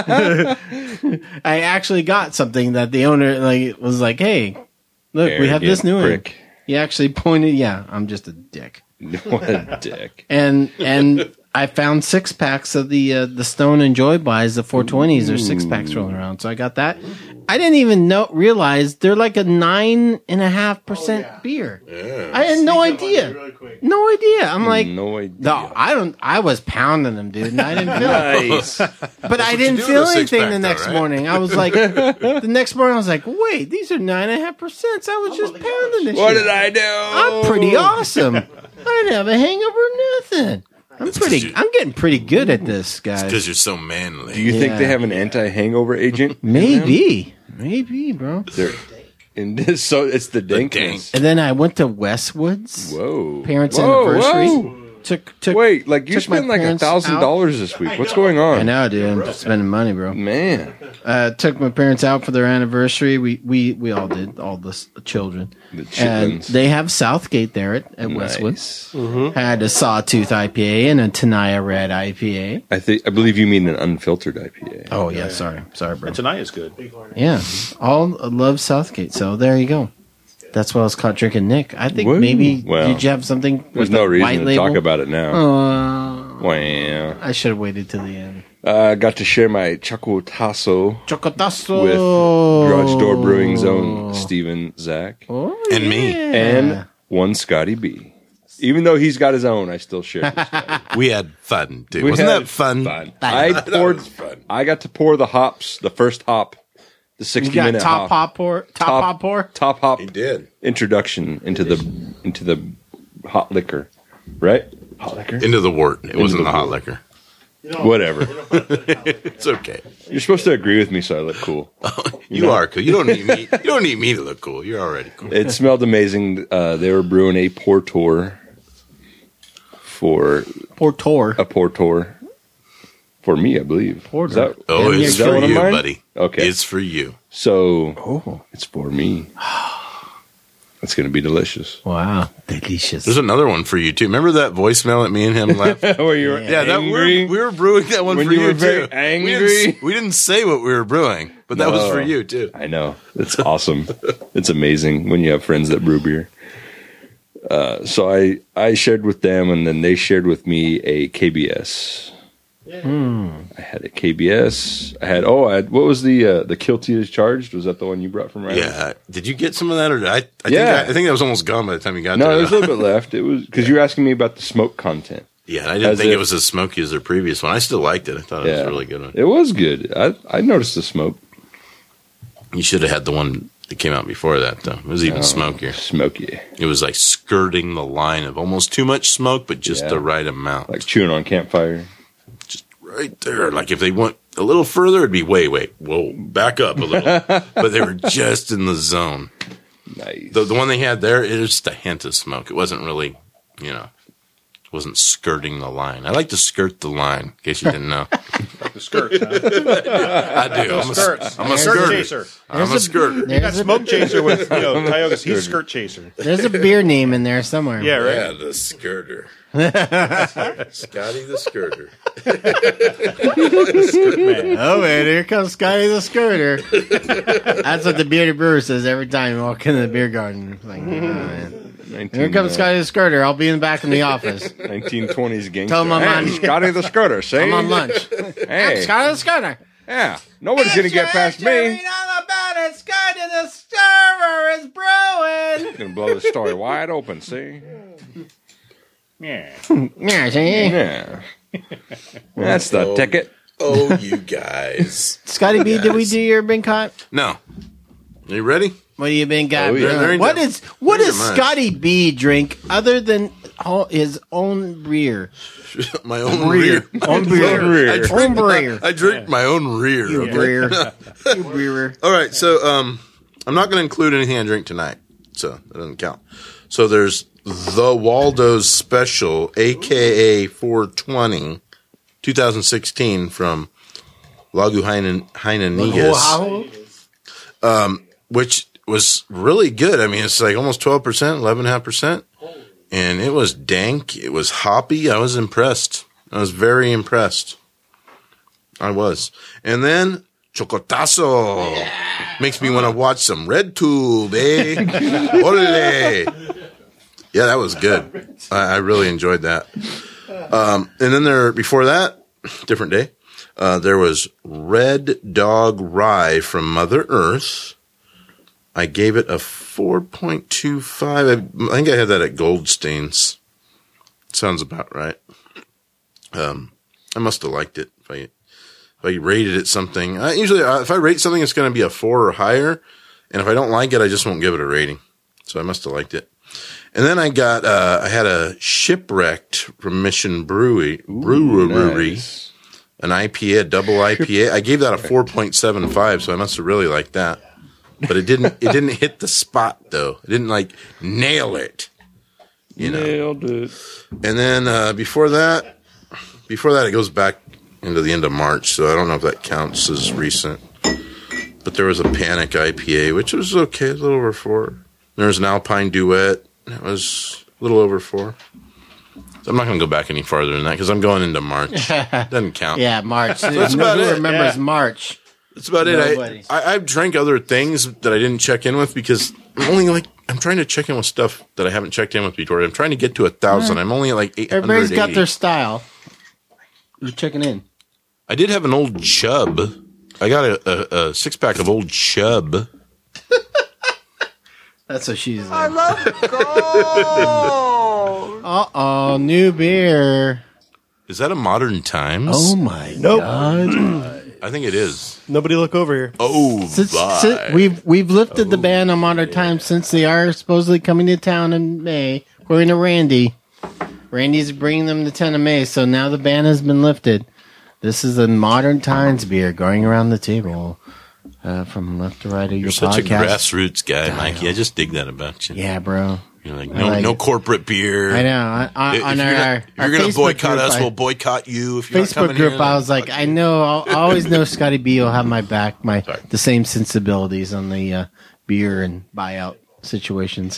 I actually got something that the owner like was like, hey, look, we have this new Arrogant one. prick. He actually pointed. Yeah, I'm just a dick. What a dick. And and I found six packs of the uh, the Stone and Joy buys, the four twenties. There's six packs rolling around, so I got that. I didn't even know realize they're like a nine and a half percent beer. I had no idea, no idea. I'm like, no idea. no, I don't. I was pounding them, dude, and I didn't feel Nice. it. But I what didn't you do feel with a anything six-pack the though, next right? morning. I was like, the next morning I was like, wait, these are nine and a half percent. I was just pounding this. What shit. did I do? I'm pretty awesome. I didn't have a hangover or nothing. I'm pretty. I'm getting pretty good at this, guys. Because you're so manly. Do you think Yeah. they have an anti-hangover agent? in them? Maybe, maybe, bro. They're in this, so it's the dank. dankness. And then I went to Westwoods. Whoa. Parents' Whoa, anniversary. whoa. Took took. Wait, like you took my spent like a parents thousand out. dollars this week. What's going on? I know, dude. I'm just spending money, bro. Man. Uh, took my parents out for their anniversary. We we we all did, all the s- children. The And chitlins. they have Southgate there at, at Nice. Westwoods. Had a Sawtooth I P A and a Tenaya Red I P A. I think I believe you mean an unfiltered I P A. Oh yeah, sorry, sorry, bro. And tonight is good. Yeah, all love Southgate. So there you go. That's why I was caught drinking Nick. I think Woo. maybe Well, did you have something? There's with no the reason white to label? talk about it now. Uh, Wow. I should have waited till the end. Uh, I got to share my Chocotazo Chocotazo with Garage Door Brewing's own Steven Zach Oh, And me. yeah. and one Scotty B. Even though he's got his own, I still share with Scotty. We had fun, dude. We Wasn't had that fun? I thought it poured. was fun. I got to pour the hops, the first hop, the You sixty got minute top hop, hop pour, top, Top- hop pour. top hop He did. introduction into the into the hot liquor, right? Hot liquor. Into the wort. It wasn't the the hot wort. liquor. Whatever. It's okay. You're supposed to agree with me, so I look cool. You are cool. You don't need me. You don't need me to look cool. You're already cool. It smelled amazing. Uh, they were brewing a portor for Portor. a portor for me, I believe. Porter. Is that- Oh, And it's is that for one of you, mine? buddy. Okay. It's for you. So Oh, it's for me. It's going to be delicious. wow, delicious. There's another one for you too. Remember that voicemail that me and him left? Were you Yeah, that we were, angry? we were brewing that one When for you you, were very too. angry? We didn't, we didn't say what we were brewing, but that was No. for you too. I know. It's awesome. It's amazing when you have friends that brew beer. Uh, so I, I shared with them, and then they shared with me a K B S. Hmm. I had a K B S. I had oh, I had, what was the uh, the Guilty as Charged? Was that the one you brought from Ryan? Yeah. Did you get some of that, or did I? I Yeah. Think I, I think that was almost gone by the time you got No, there. there's a little bit left. It was because you were asking me about the smoke content. Yeah, I didn't As think it- it was as smoky as their previous one. I still liked it. I thought it was Yeah. a really good one. It was good. I I noticed the smoke. You should have had the one that came out before that, though. It was even Oh, smokier. Smoky, It was like skirting the line of almost too much smoke, but just Yeah. the right amount. like chewing on campfire. Just right there. Like if they went a little further, it'd be wait, wait, whoa, back up a little. But they were just in the zone. Nice. The the one they had there, it was just a hint of smoke. It wasn't really, you know, wasn't skirting the line. I like to skirt the line, in case you didn't know. Like the skirts, huh? I do. I'm a, Skirts. I'm a Skirt skirter. chaser. I'm a skirter. You got smoke chaser with, you know, Tiogas. He's skirt chaser. There's a beer name in there somewhere. Yeah, right. Yeah, the skirter. Scotty the skirter. Skirt man. Oh man, here comes Scotty the Skirter. That's what the bearded brewer says every time you walk into the beer garden. Like, oh, man. Here comes Scotty the Skirter. I'll be in the back in the office. nineteen twenties gangster. Tell him I'm Hey, on- Scotty the Skirter. See? I'm on lunch. Hey. I'm Scotty the Skirter. Yeah. Nobody's going to get past me. all about it. Scotty the Skirter is brewing. Going to blow the story wide open, see? Yeah. Yeah, see? Yeah. That's the Oh. ticket. Oh, you guys. Scotty B, did we do your been caught? No. Are you ready? What do you been got? Oh, yeah. doing? There ain't What no- is what there does ain't much. Scotty B drink other than all, his own beer? My own rear. Own beer. I drink, Own beer. I drink my own rear. You okay? beer. You beer. All right, so um, I'm not going to include anything I drink tonight, so that doesn't count. So there's the Waldo's Special, a k a four twenty, twenty sixteen from Lagu Heinen- Heinenigas, um, which was really good. I mean, it's like almost twelve percent, eleven point five percent. And it was dank. It was hoppy. I was impressed. I was very impressed. I was. And then Chocotazo. Yeah. Makes me want to watch some RedTube, eh? Ole. Yeah, that was good. I, I really enjoyed that. Um, and then there, before that, different day, uh, there was Red Dog Rye from Mother Earth. I gave it a four point two five. I, I think I had that at Goldstein's. Sounds about right. Um, I must have liked it. If I, if I rated it something, I usually, uh, if I rate something, it's going to be a four or higher. And if I don't like it, I just won't give it a rating. So I must have liked it. And then I got, uh, I had a Shipwrecked from Mission Brewery, Brewery, nice. An I P A, a double I P A. I gave that a four point seven five. So I must have really liked that. But it didn't. It didn't hit the spot though. It didn't like nail it. You know. Nailed it. And then uh, before that, before that, it goes back into the end of March. So I don't know if that counts as recent. But there was a Panic I P A, which was okay, a little over four. There was an Alpine Duet. It was a little over four. So I'm not going to go back any farther than that because I'm going into March. Doesn't count. Yeah, March. So that's about Who it. remembers Yeah. March? That's about Nobody. it. I, I I've drank other things that I didn't check in with because I'm only like I'm trying to check in with stuff that I haven't checked in with before. I'm trying to get to a thousand. I'm only at like eight hundred. Everybody's got their style. Who's checking in? I did have an old Chub. I got a, a, a six pack of old Chub. That's what she's. I Like. love gold. Uh oh, new beer. Is that a Modern Times? Oh my Nope. god! I think it is. Nobody look over here. Oh, Since, bye. since we've we've lifted the ban on Modern Times since they are supposedly coming to town in May, according to Randy. Randy's bringing them to town in May, so now the ban has been lifted. This is a Modern Times beer going around the table uh, from left to right of your You're such podcast. a grassroots guy, Mikey. I just dig that about you. Yeah, bro. You're like I no like no it. corporate beer. I know. I, I, If on you're our, gonna, our, if our you're gonna Facebook boycott group, us, I- we'll boycott you. If you're not Facebook coming group, here, I was like, I know, I'll, I always know Scotty B will have my back, my Sorry. the same sensibilities on the uh, beer and buyout situations.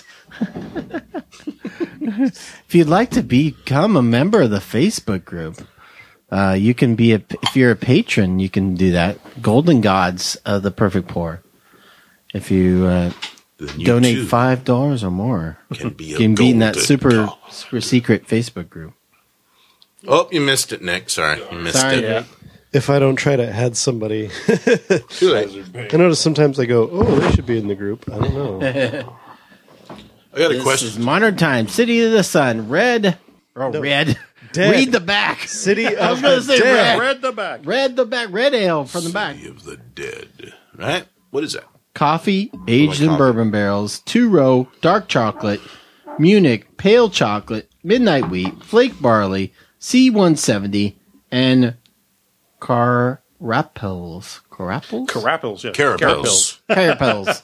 If you'd like to become a member of the Facebook group, uh, you can be a. If you're a patron, you can do that. Golden Gods of the Perfect Pour. If you, uh, then you donate too five dollars or more, can be a you can be in that golden super god. super secret Facebook group. Oh, you missed it, Nick. Sorry, you missed Sorry, it. Nick. If I don't try to add somebody, Too late. I notice sometimes I go, "Oh, they should be in the group." I don't know. I got a This question. is Modern Times, City of the Sun, red. Oh, No. red. Dead. Read the back. City I was of going the to say Dead. red. Read the back. Red the back. Red ale from the back. City of the Dead. Right? What is that? Coffee aged in coffee. bourbon barrels, two row, dark chocolate, Munich, pale chocolate, midnight wheat, flake barley, C one seventy, and carapels. Carapels? Carapels, yeah. Carapels. Carapels.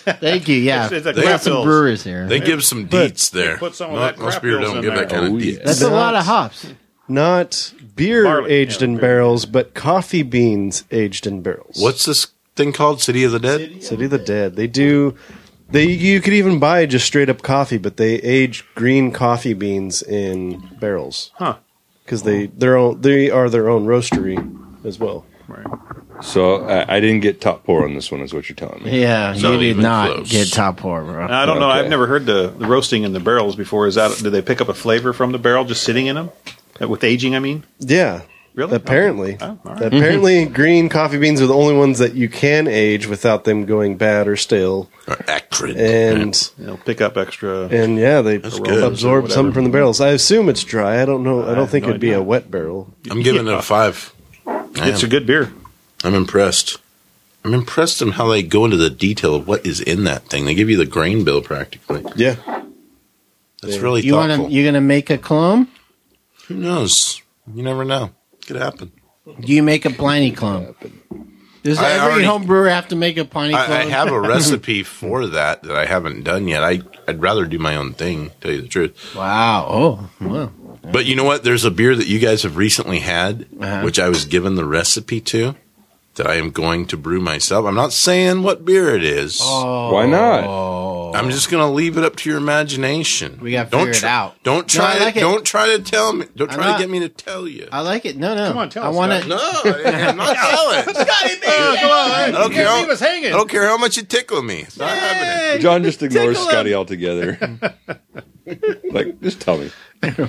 Thank you. Yeah, It's- it's a we got craft some bills. brewers here. They give some deets there. put some of Most- that most crap beer bills don't in give that there. kind Oh, of yeah. deets. That's a lot of hops. Not beer Barley, aged yeah, in beer. barrels, but coffee beans aged in barrels. What's this thing called? City of the Dead? City of the Dead? They do. They you could even buy just straight up coffee, but they age green coffee beans in barrels. Huh. Because they their own they are their own roastery as well. Right. So uh, I didn't get top pour on this one, is what you're telling me. Yeah, Not you did even not close. get top pour, bro. I don't know. Okay. I've never heard the, the roasting in the barrels before. Is that do they pick up a flavor from the barrel just sitting in them Uh, with aging? I mean, Yeah. Really? Apparently. Oh, all right. Apparently green coffee beans are the only ones that you can age without them going bad or stale. Or acrid. And you know, pick up extra. and yeah, they That's good. absorb Whatever. something from the barrels. I assume it's dry. I don't know. I I don't have think no it'd be idea. a wet barrel. I'm giving it Yeah. a five. I It's a am. good beer. I'm impressed. I'm impressed in how they go into the detail of what is in that thing. They give you the grain bill practically. Yeah. That's really You thoughtful. want to? You gonna make a clone? Who knows? You never know. It could happen. Do you make a Pliny clone? Does I every already- home brewer have to make a Pliny I, clone? I have a recipe for that that I haven't done yet. I, I'd rather do my own thing, tell you the truth. Wow. Oh. Wow. But you know what? There's a beer that you guys have recently had, Uh-huh. which I was given the recipe to, that I am going to brew myself. I'm not saying what beer it is. Oh. Why not? I'm just going to leave it up to your imagination. We gotta Don't figure it try- out. Don't No, try I like to, it. Don't try to tell me. Don't I'm try not- to get me to tell you. I like it. No, no. Come on, tell I us, want Scott. to. No, I- I'm not telling. Oh, come on. I don't You care. can't How, leave us hanging. I don't care how much you tickle me. It's not happening. John just ignores Tickle him. Scotty altogether. Like, just tell me.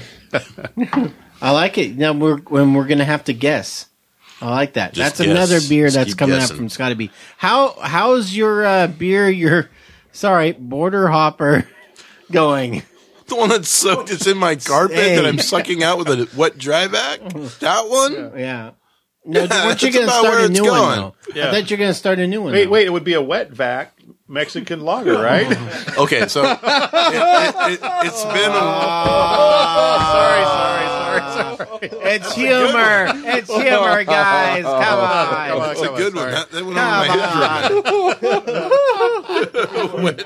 I like it. Now we're when we're gonna have to guess. I like that. Just that's guess. another beer Just that's keep coming guessing. up from Scotty B. How how's your uh, beer? Your sorry border hopper going? The one that's soaked, it's in my carpet Hey. that I'm sucking out with a wet dry back. That one? Yeah. No, Yeah, weren't you that's going to about start where a it's new one going. though? Yeah. I thought you're going to start a new one. Wait, though. wait. It would be a wet vac Mexican lager, right? Okay, so it, it, it, it's been a sorry, sorry, sorry, sorry. It's humor. It's humor, guys. Come on. It's a come on, good one. sorry. That, that went over my head for a minute.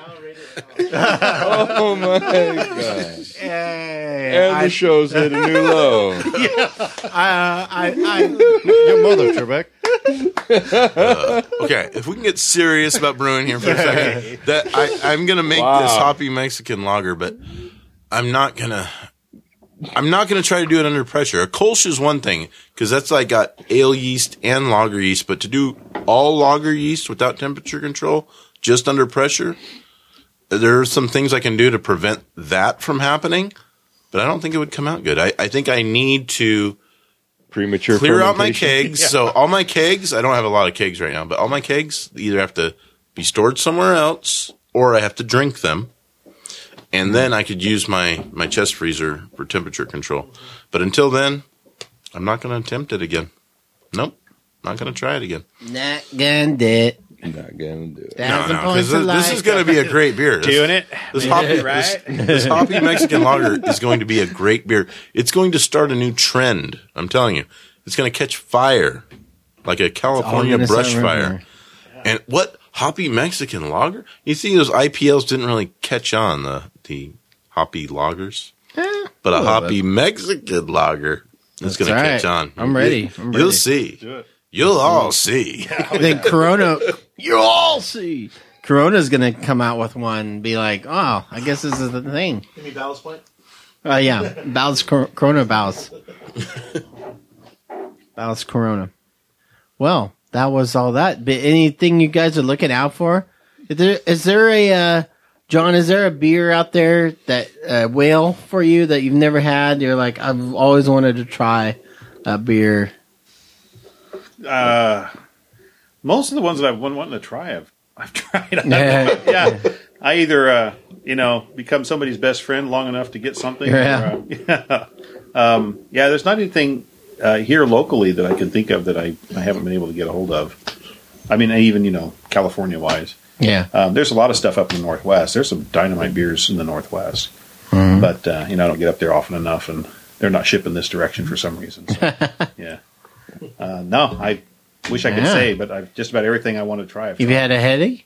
Oh my god! Hey, And I, the show's hit a new low. I, I, I, Your mother, Trebek. Okay, if we can get serious about brewing here for a second, that I, I'm going to make Wow. this hoppy Mexican lager, but I'm not going to. I'm not going to try to do it under pressure. A Kolsch is one thing because that's like got ale yeast and lager yeast, but to do all lager yeast without temperature control, just under pressure, there are some things I can do to prevent that from happening. But I don't think it would come out good. I, I think I need to Premature clear out my fermentation. kegs. So all my kegs, I don't have a lot of kegs right now, but all my kegs either have to be stored somewhere else or I have to drink them. And then I could use my, my chest freezer for temperature control. But until then, I'm not going to attempt it again. Nope. Not going to try it again. not gonna do it. Not gonna do it. No, Thousand no, points because of this light. is going to be a great beer. This, Doing it. This hoppy, Right? this, this hoppy Mexican lager is going to be a great beer. It's going to start a new trend. I'm telling you, it's going to catch fire like a California gonna brush start fire. rumor. And what hoppy Mexican lager? You see, those I P Ls didn't really catch on the the hoppy lagers, Eh, but a little hoppy Mexican lager is That's going to right. catch on. I'm ready. I'm You'll ready. see. Do it. You'll all see. Then Corona, you all see. Corona's gonna come out with one and be like, oh, I guess this is the thing. Give me Ballast Point. Uh, yeah, Ballast Cor- Corona Ballast. Ballast Corona. Well, that was all that. But anything you guys are looking out for? Is there, is there a, uh, John, is there a beer out there that, uh, whale for you that you've never had? You're like, I've always wanted to try a beer. Uh, most of the ones that I've been wanting to try, I've I've tried. Yeah. yeah, I either uh, you know become somebody's best friend long enough to get something. Yeah. Or, uh, yeah. Um, yeah. There's not anything uh, here locally that I can think of that I, I haven't been able to get a hold of. I mean, even you know, California wise, Yeah. um, there's a lot of stuff up in the Northwest. There's some dynamite beers in the Northwest, Mhm. but uh, you know, I don't get up there often enough, and they're not shipping this direction for some reason. So, yeah. Uh, no, I wish I could Yeah. say, but I've just about everything I want to try. I've Have you had a headache?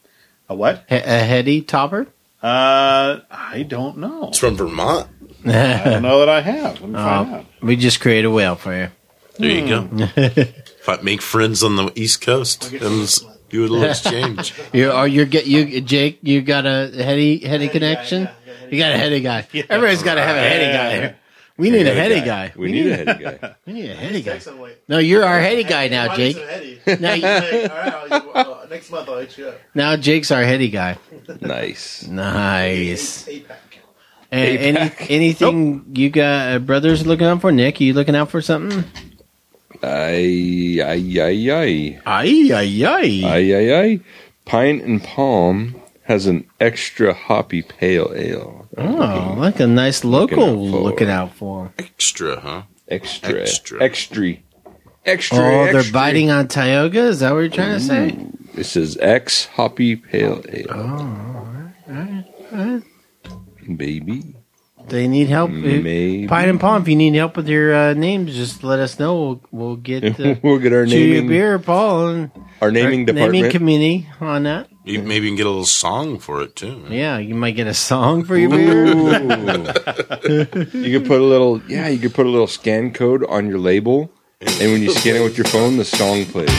A what? A heady topper? Uh, I don't know. It's from Vermont. I don't know that I have. Let me find Oh, out. we just created a whale for you. There you go. If I make friends on the East Coast and s- do a little exchange. You are you get you Jake? You got a heady heady connection? You got a heady guy. Everybody's got to have a heady guy here. We need a heady guy. We need a heady guy. We need a heady guy. No, you're our heady guy now, Jake. Now, you- uh, Next month I'll hit you up. now Jake's our heady guy. Nice. Nice. Eight pack. And any, Eight-pack. anything you got uh, brothers looking out for? Nick, you looking out for something? Ay, ay, ay, ay. Aye, aye, aye. Ay, ay, ay. Pine and Palm has an extra hoppy pale ale. Oh, like a nice Looking local out for- looking out for. Extra, huh? Extra. Extra. Extra. Extra. Oh, they're extra. biting on Tioga? Is that what you're trying to say? It says X hoppy pale ale. Oh, all right, all right. Baby. They need help. Maybe. Pine and Palm, if you need help with your uh, names, just let us know. We'll, we'll get uh, We'll get our Chew Your naming, Beer, Paul, and our naming our department. naming committee on that. You maybe you can get a little song for it too. Man. Yeah, you might get a song for your beer. Ooh. You could put a little, yeah, you could put a little scan code on your label, and when you scan it with your phone, the song plays.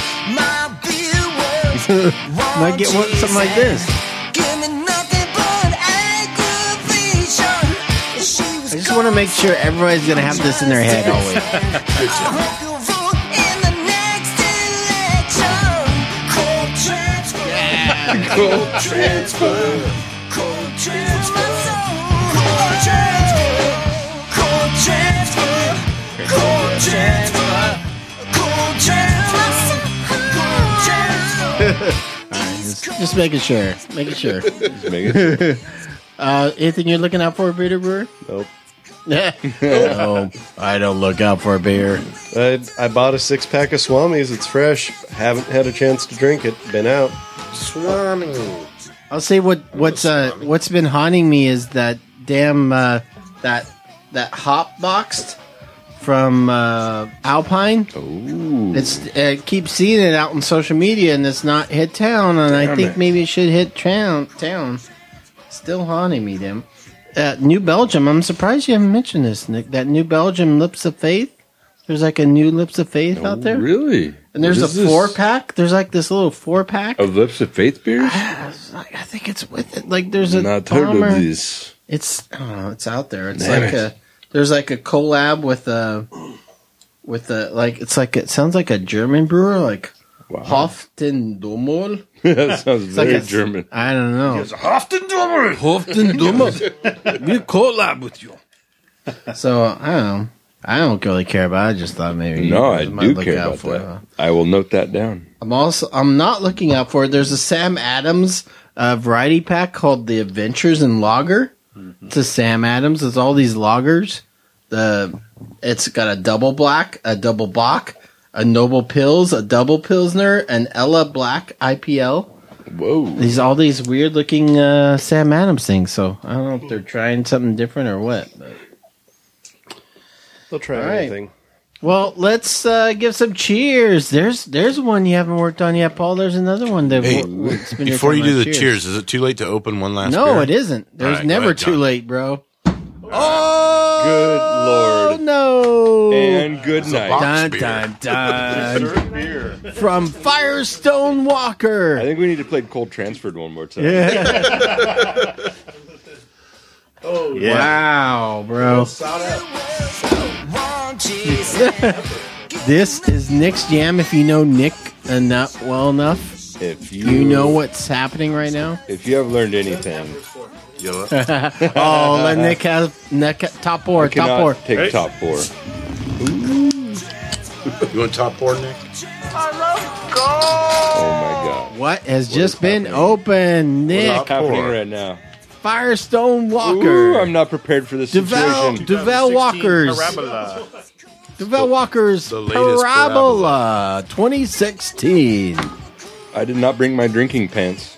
Might get one, something like this. I just want to make sure everybody's going to have this in their head always. Good job. Cold transfer. Cold transfer. Cold transfer. Cold transfer. Cold transfer. Cold transfer. Cold transfer. All right, just, just making sure. Making sure. Just make it. Uh, anything you're looking out for, Breeder Brewer? Nope. No, I don't look out for beer. I, I bought a six pack of Swamis. It's fresh. Haven't had a chance to drink it. Been out. Swami. I'll say what what's uh what's been haunting me is that damn uh, that that hop boxed from uh, Alpine. Ooh. It's I keep seeing it out on social media and it's not hit town, and I Damn think it. maybe it should hit town. Town. Still haunting me, them. Uh, New Belgium. I'm surprised you haven't mentioned this, Nick. That New Belgium Lips of Faith. There's like a new Lips of Faith out there. Really? And there's What a is four this? pack. There's like this little four pack. Of Lips of Faith beers? I think it's with it. Like there's a Not heard bomber. of this. It's I don't know. It's out there. It's Damn like it. a there's like a collab with a with a like it's like it sounds like a German brewer like Wow. Hoftendummel. That sounds It's like very a- German. I don't know. Hoftendummel. Hoftendummel. We collab with you. So I don't know. I don't really care about it. I just thought maybe you No, guys I might do look care out about for that. it. I will note that down. I'm also I'm not looking out for it. There's a Sam Adams uh, variety pack called the Adventures in Lager. It's a Sam Adams. It's all these lagers. The it's got a double black, a double Bock, a Noble Pils, a double Pilsner, an Ella Black I P L. Whoa. These all these weird looking uh, Sam Adams things. So I don't know if they're trying something different or what. But. They'll try All right. anything. Well, let's uh, give some cheers. There's there's one you haven't worked on yet, Paul. There's another one that Hey, w- w- spend your before time you do on. the cheers. is it too late to open one last No, beer? it isn't. There's All right, go never ahead, too John. late, bro. Oh, good lord. No. And good night. Dun, beer. dun, dun. From Firestone I Walker. think we need to play Cold Transferred one more time. Oh, Wow, bro. shout out. This is Nick's Jam. If you know Nick enough, well enough, If you, you know what's happening right now. If you have learned anything, Yellow. Oh, let Nick have Nick top four, I top cannot four. take top four. You want top four, Nick? Oh my god. What has What just is been happening? open, Nick? What's happening four. right now? Firestone Walker. Ooh, I'm not prepared for this Duvel, situation. Duvel Walkers. Parabola. Duvel Walkers the latest Parabola twenty sixteen. I did not bring my drinking pants.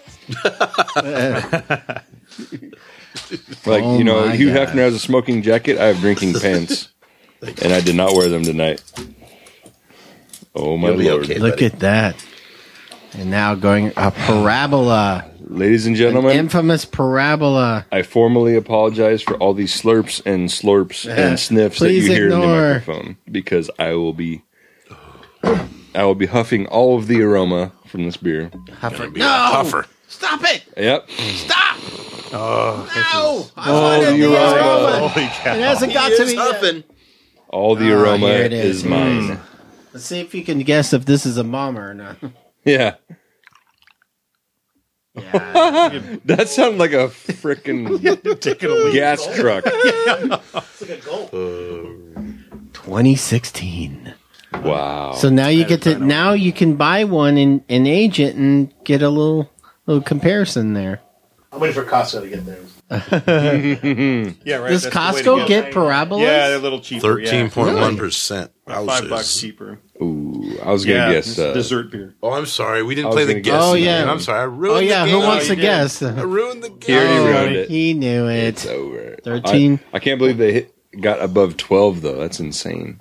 Like, Oh you know, my Hugh God. Hefner has a smoking jacket. I have drinking pants. And I did not wear them tonight. Oh, my You'll be lord. okay. Look buddy. at that. And now going a parabola. Ladies and gentlemen, An infamous parabola. I formally apologize for all these slurps and slurps and sniffs that you Please hear ignore. in the microphone, because I will be I will be huffing all of the aroma from this beer. Huffer. Be No! a puffer. Stop it! Yep. Stop! Oh, No! I Oh, wanted the the aroma. aroma. holy cow. It hasn't got to me yet. All the Oh, aroma here it is. is. mine. Let's see if you can guess if this is a mama or not. Yeah. Yeah. That sounded like a freaking gas truck. twenty sixteen. Wow. So now you get to now you can buy one and, and age it and get a little little comparison there. I'm waiting for Costco to get theirs. Yeah, right. Does that's the way to Costco go. get parabolas? Yeah, they're a little cheaper. Thirteen point one Yeah. percent. About Five bucks cheaper. Ooh, I was gonna Yeah, guess it's uh, dessert beer. Oh, I'm sorry. We I didn't was play the gonna guess. guess- Oh, game. yeah. I'm sorry. I ruined Oh yeah, the who game. wants you to did. guess? I ruined the game. He already Oh, ruined it. He knew It's it. over. thirteen. I, I can't believe they hit, got above twelve though. That's insane.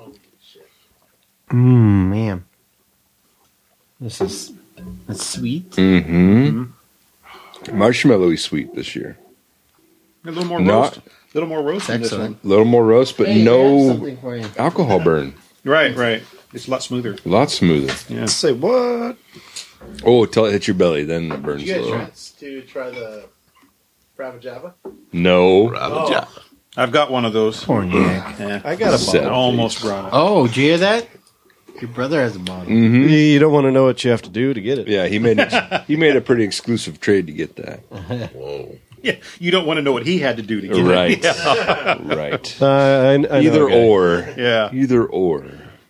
Mmm, man. This is that's sweet. Mm-hmm. Marshmallowy sweet this year. A little more Not- roast. A little more roast in this Excellent. A little more roast, but Hey, I have no something for you. alcohol burn. one. Right, right. It's a lot smoother. A lot smoother. Yeah. Say what? Oh, till it hits your belly, then it burns Did you a guys little. try to try the Brava Java? No. Bravo job. I've got one of those. Cognac. Yeah. I got a Set. bottle. I almost brought it. Oh, did you hear that? Your brother has a bottle. Mm-hmm. You don't want to know what you have to do to get it. Yeah, he made it, he made a pretty exclusive trade to get that. Whoa. Yeah, you don't want to know what he had to do to get Right. it. Yeah. Right. Uh, I, I know Either a guy. or. Yeah. Either or.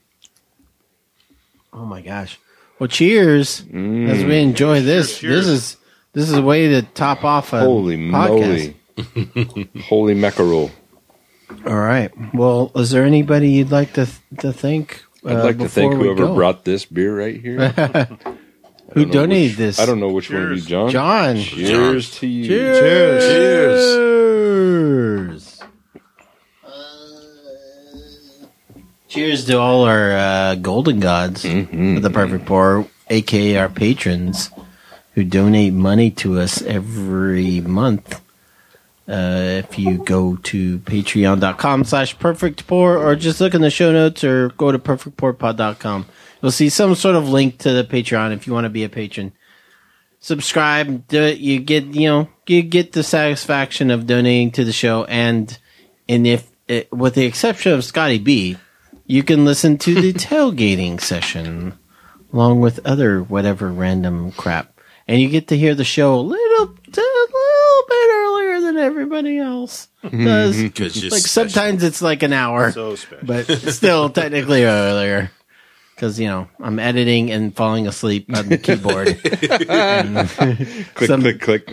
Oh my gosh. Well, cheers Mm. as we enjoy this. cheers. This is this is a way to top off a Holy podcast. moly. Holy mackerel. All right. Well, is there anybody you'd like to to thank? I'd uh, like to thank before we whoever go? brought this beer right here. I Who don't know donated which- this? I don't know which one of you, Cheers. John. John. Cheers to you. Cheers. Cheers. Cheers. Cheers to all our uh, golden gods Mhm. of the Perfect Pour, aka our patrons, who donate money to us every month. Uh, if you go to patreon.com slash perfect pour or just look in the show notes or go to perfect pour pod dot com, you'll see some sort of link to the Patreon if you want to be a patron. Subscribe, do it, you get, you know, you get the satisfaction of donating to the show, and and if it, with the exception of Scotty B, you can listen to the tailgating session along with other whatever random crap. And you get to hear the show a little, a little bit earlier than everybody else does. 'Cause you're Like special. sometimes it's like an hour, So special. but still technically earlier. Because, you know, I'm editing and falling asleep on the keyboard. And Click, some- click, click.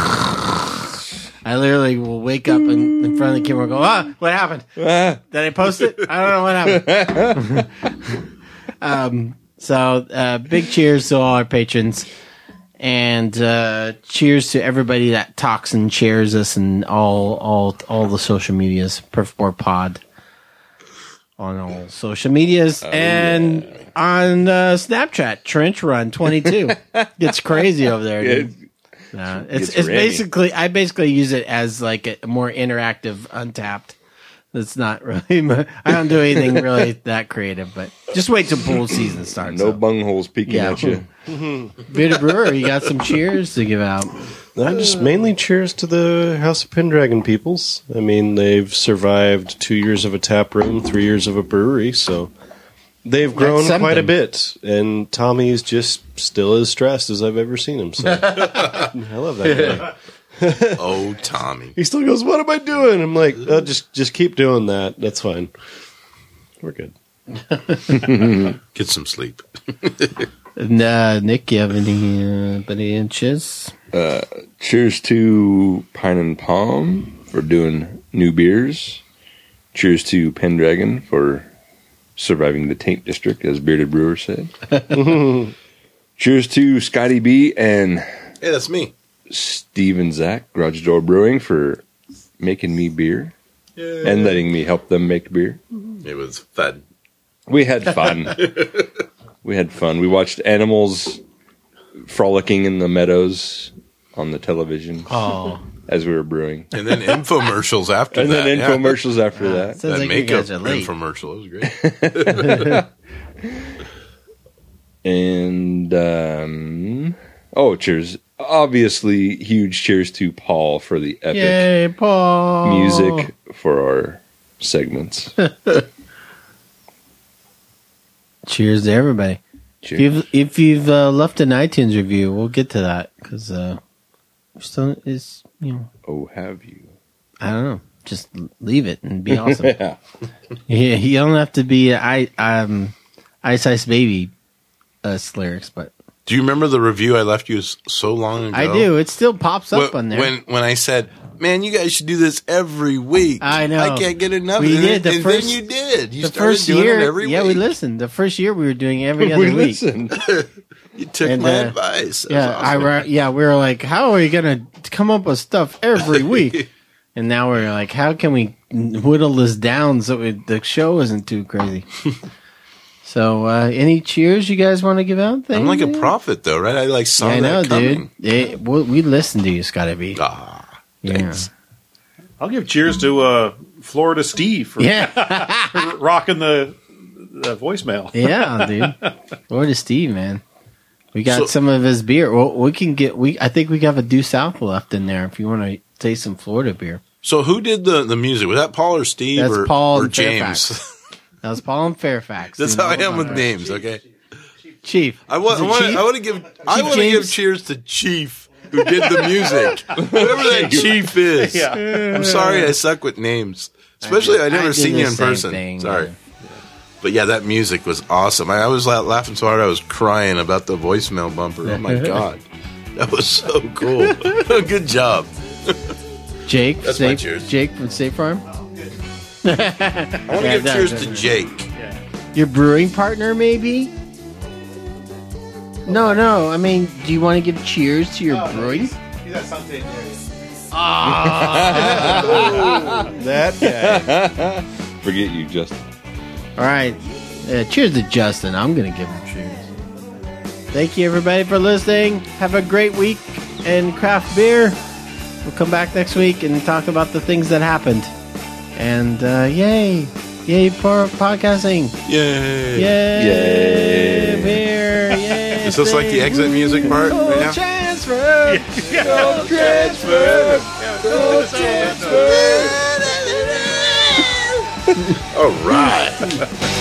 I literally will wake up in, in front of the camera and go, ah, what happened? Ah. Did I post it? I don't know what happened. um, so, uh, big cheers to all our patrons. And uh, cheers to everybody that talks and shares us and all all all the social medias. Perfect Pour Pod on all social medias and on uh, Snapchat. Trench Run twenty-two. It's crazy over there, dude. No, it's Gets it's ready. basically I basically use it as like a more interactive Untapped. That's not really my, I don't do anything really that creative, but just wait till pool season starts. No up. bungholes peeking Yeah. at you. Bearded Brewer, you got some cheers to give out. I just mainly cheers to the House of Pendragon peoples. I mean, they've survived two years of a tap room, three years of a brewery, so they've grown That's quite a something. bit. And Tommy's just still as stressed as I've ever seen him. So I love that guy. Oh, Tommy. He still goes, "What am I doing?" I'm like, oh, "Just, just keep doing that. That's fine. We're good." Get some sleep. And, uh, Nick, you have any uh, any inches? Uh, cheers to Pine and Palm for doing new beers. Cheers to Pendragon for surviving the Taint District, as Bearded Brewer said. Cheers to Scotty B and Hey, that's me. Steve and Zach, Garage Door Brewing, for making me beer and letting me help them make beer. It was fun. We had fun. we had fun. We watched animals frolicking in the meadows on the television. Oh. As we were brewing. And then infomercials after and that. And then infomercials yeah. after that. Sounds that like makeup you guys are late. infomercial. It was great. And, um, oh, cheers. Obviously, huge cheers to Paul for the epic Yay, Paul. music for our segments. Cheers to everybody. Cheers. If you've, if you've uh, left an iTunes review, we'll get to that because uh, still is you know. Oh, have you? I don't know. Just leave it and be awesome. Yeah. Yeah, you don't have to be I um Ice Ice Baby uh, lyrics, but Do you remember the review I left you so long ago? I do. It still pops up when, on there. When when I said, "Man, you guys should do this every week," I know. I can't get enough. We and did then, the and first. then you did. You the started first doing year. it every yeah, week. we listened. The first year we were doing it every other we week. listened. You took And, my uh, advice. That Yeah, was I awesome. ra- yeah, we were like, how are we gonna come up with stuff every week? And now we're like, how can we whittle this down so it, the show isn't too crazy? So, uh, any cheers you guys want to give out? I'm like a prophet, though, right? I like saw Yeah, I know, that coming. dude. It, we, we listen to you, Scotty B. Ah, Yeah. thanks. I'll give cheers to uh, Florida Steve for, Yeah. for rocking the, the voicemail. Yeah, dude. Lord of Steve, man. We got So- some of his beer. Well, we can get. We I think we have a Due South left in there if you want to taste some Florida beer. So who did the, the music? Was that Paul or Steve That's or, Paul or and James? Fairfax. That was Paul and Fairfax. That's You how I know am with about names. Okay, that. Chief. I want. Is I it want. Chief? I want to give. I Chief want to give James? cheers to Chief who did the music. Whoever that Chief is. Yeah. I'm sorry, I suck with names. Especially, I, I never did seen the you in same person. thing, Sorry. yeah. But yeah, that music was awesome. I, I was la- laughing so hard I was crying about the voicemail bumper. Oh my god, that was so cool. Good job. Jake. That's my Safe, cheers. Jake from State Farm. I want to give cheers to Jake. Your brewing partner, maybe? No, no. I mean, do you want to give cheers to your brewing? He's at something That guy. Forget you, Justin. All right. Uh, cheers to Justin. I'm going to give him cheers. Thank you, everybody, for listening. Have a great week in craft beer. We'll come back next week and talk about the things that happened. And uh, yay. Yay for podcasting. Yay. Yay. Yay. Beer. Yay. Is this like the exit music part Go right now? transfer. Go transfer. Go transfer. All right.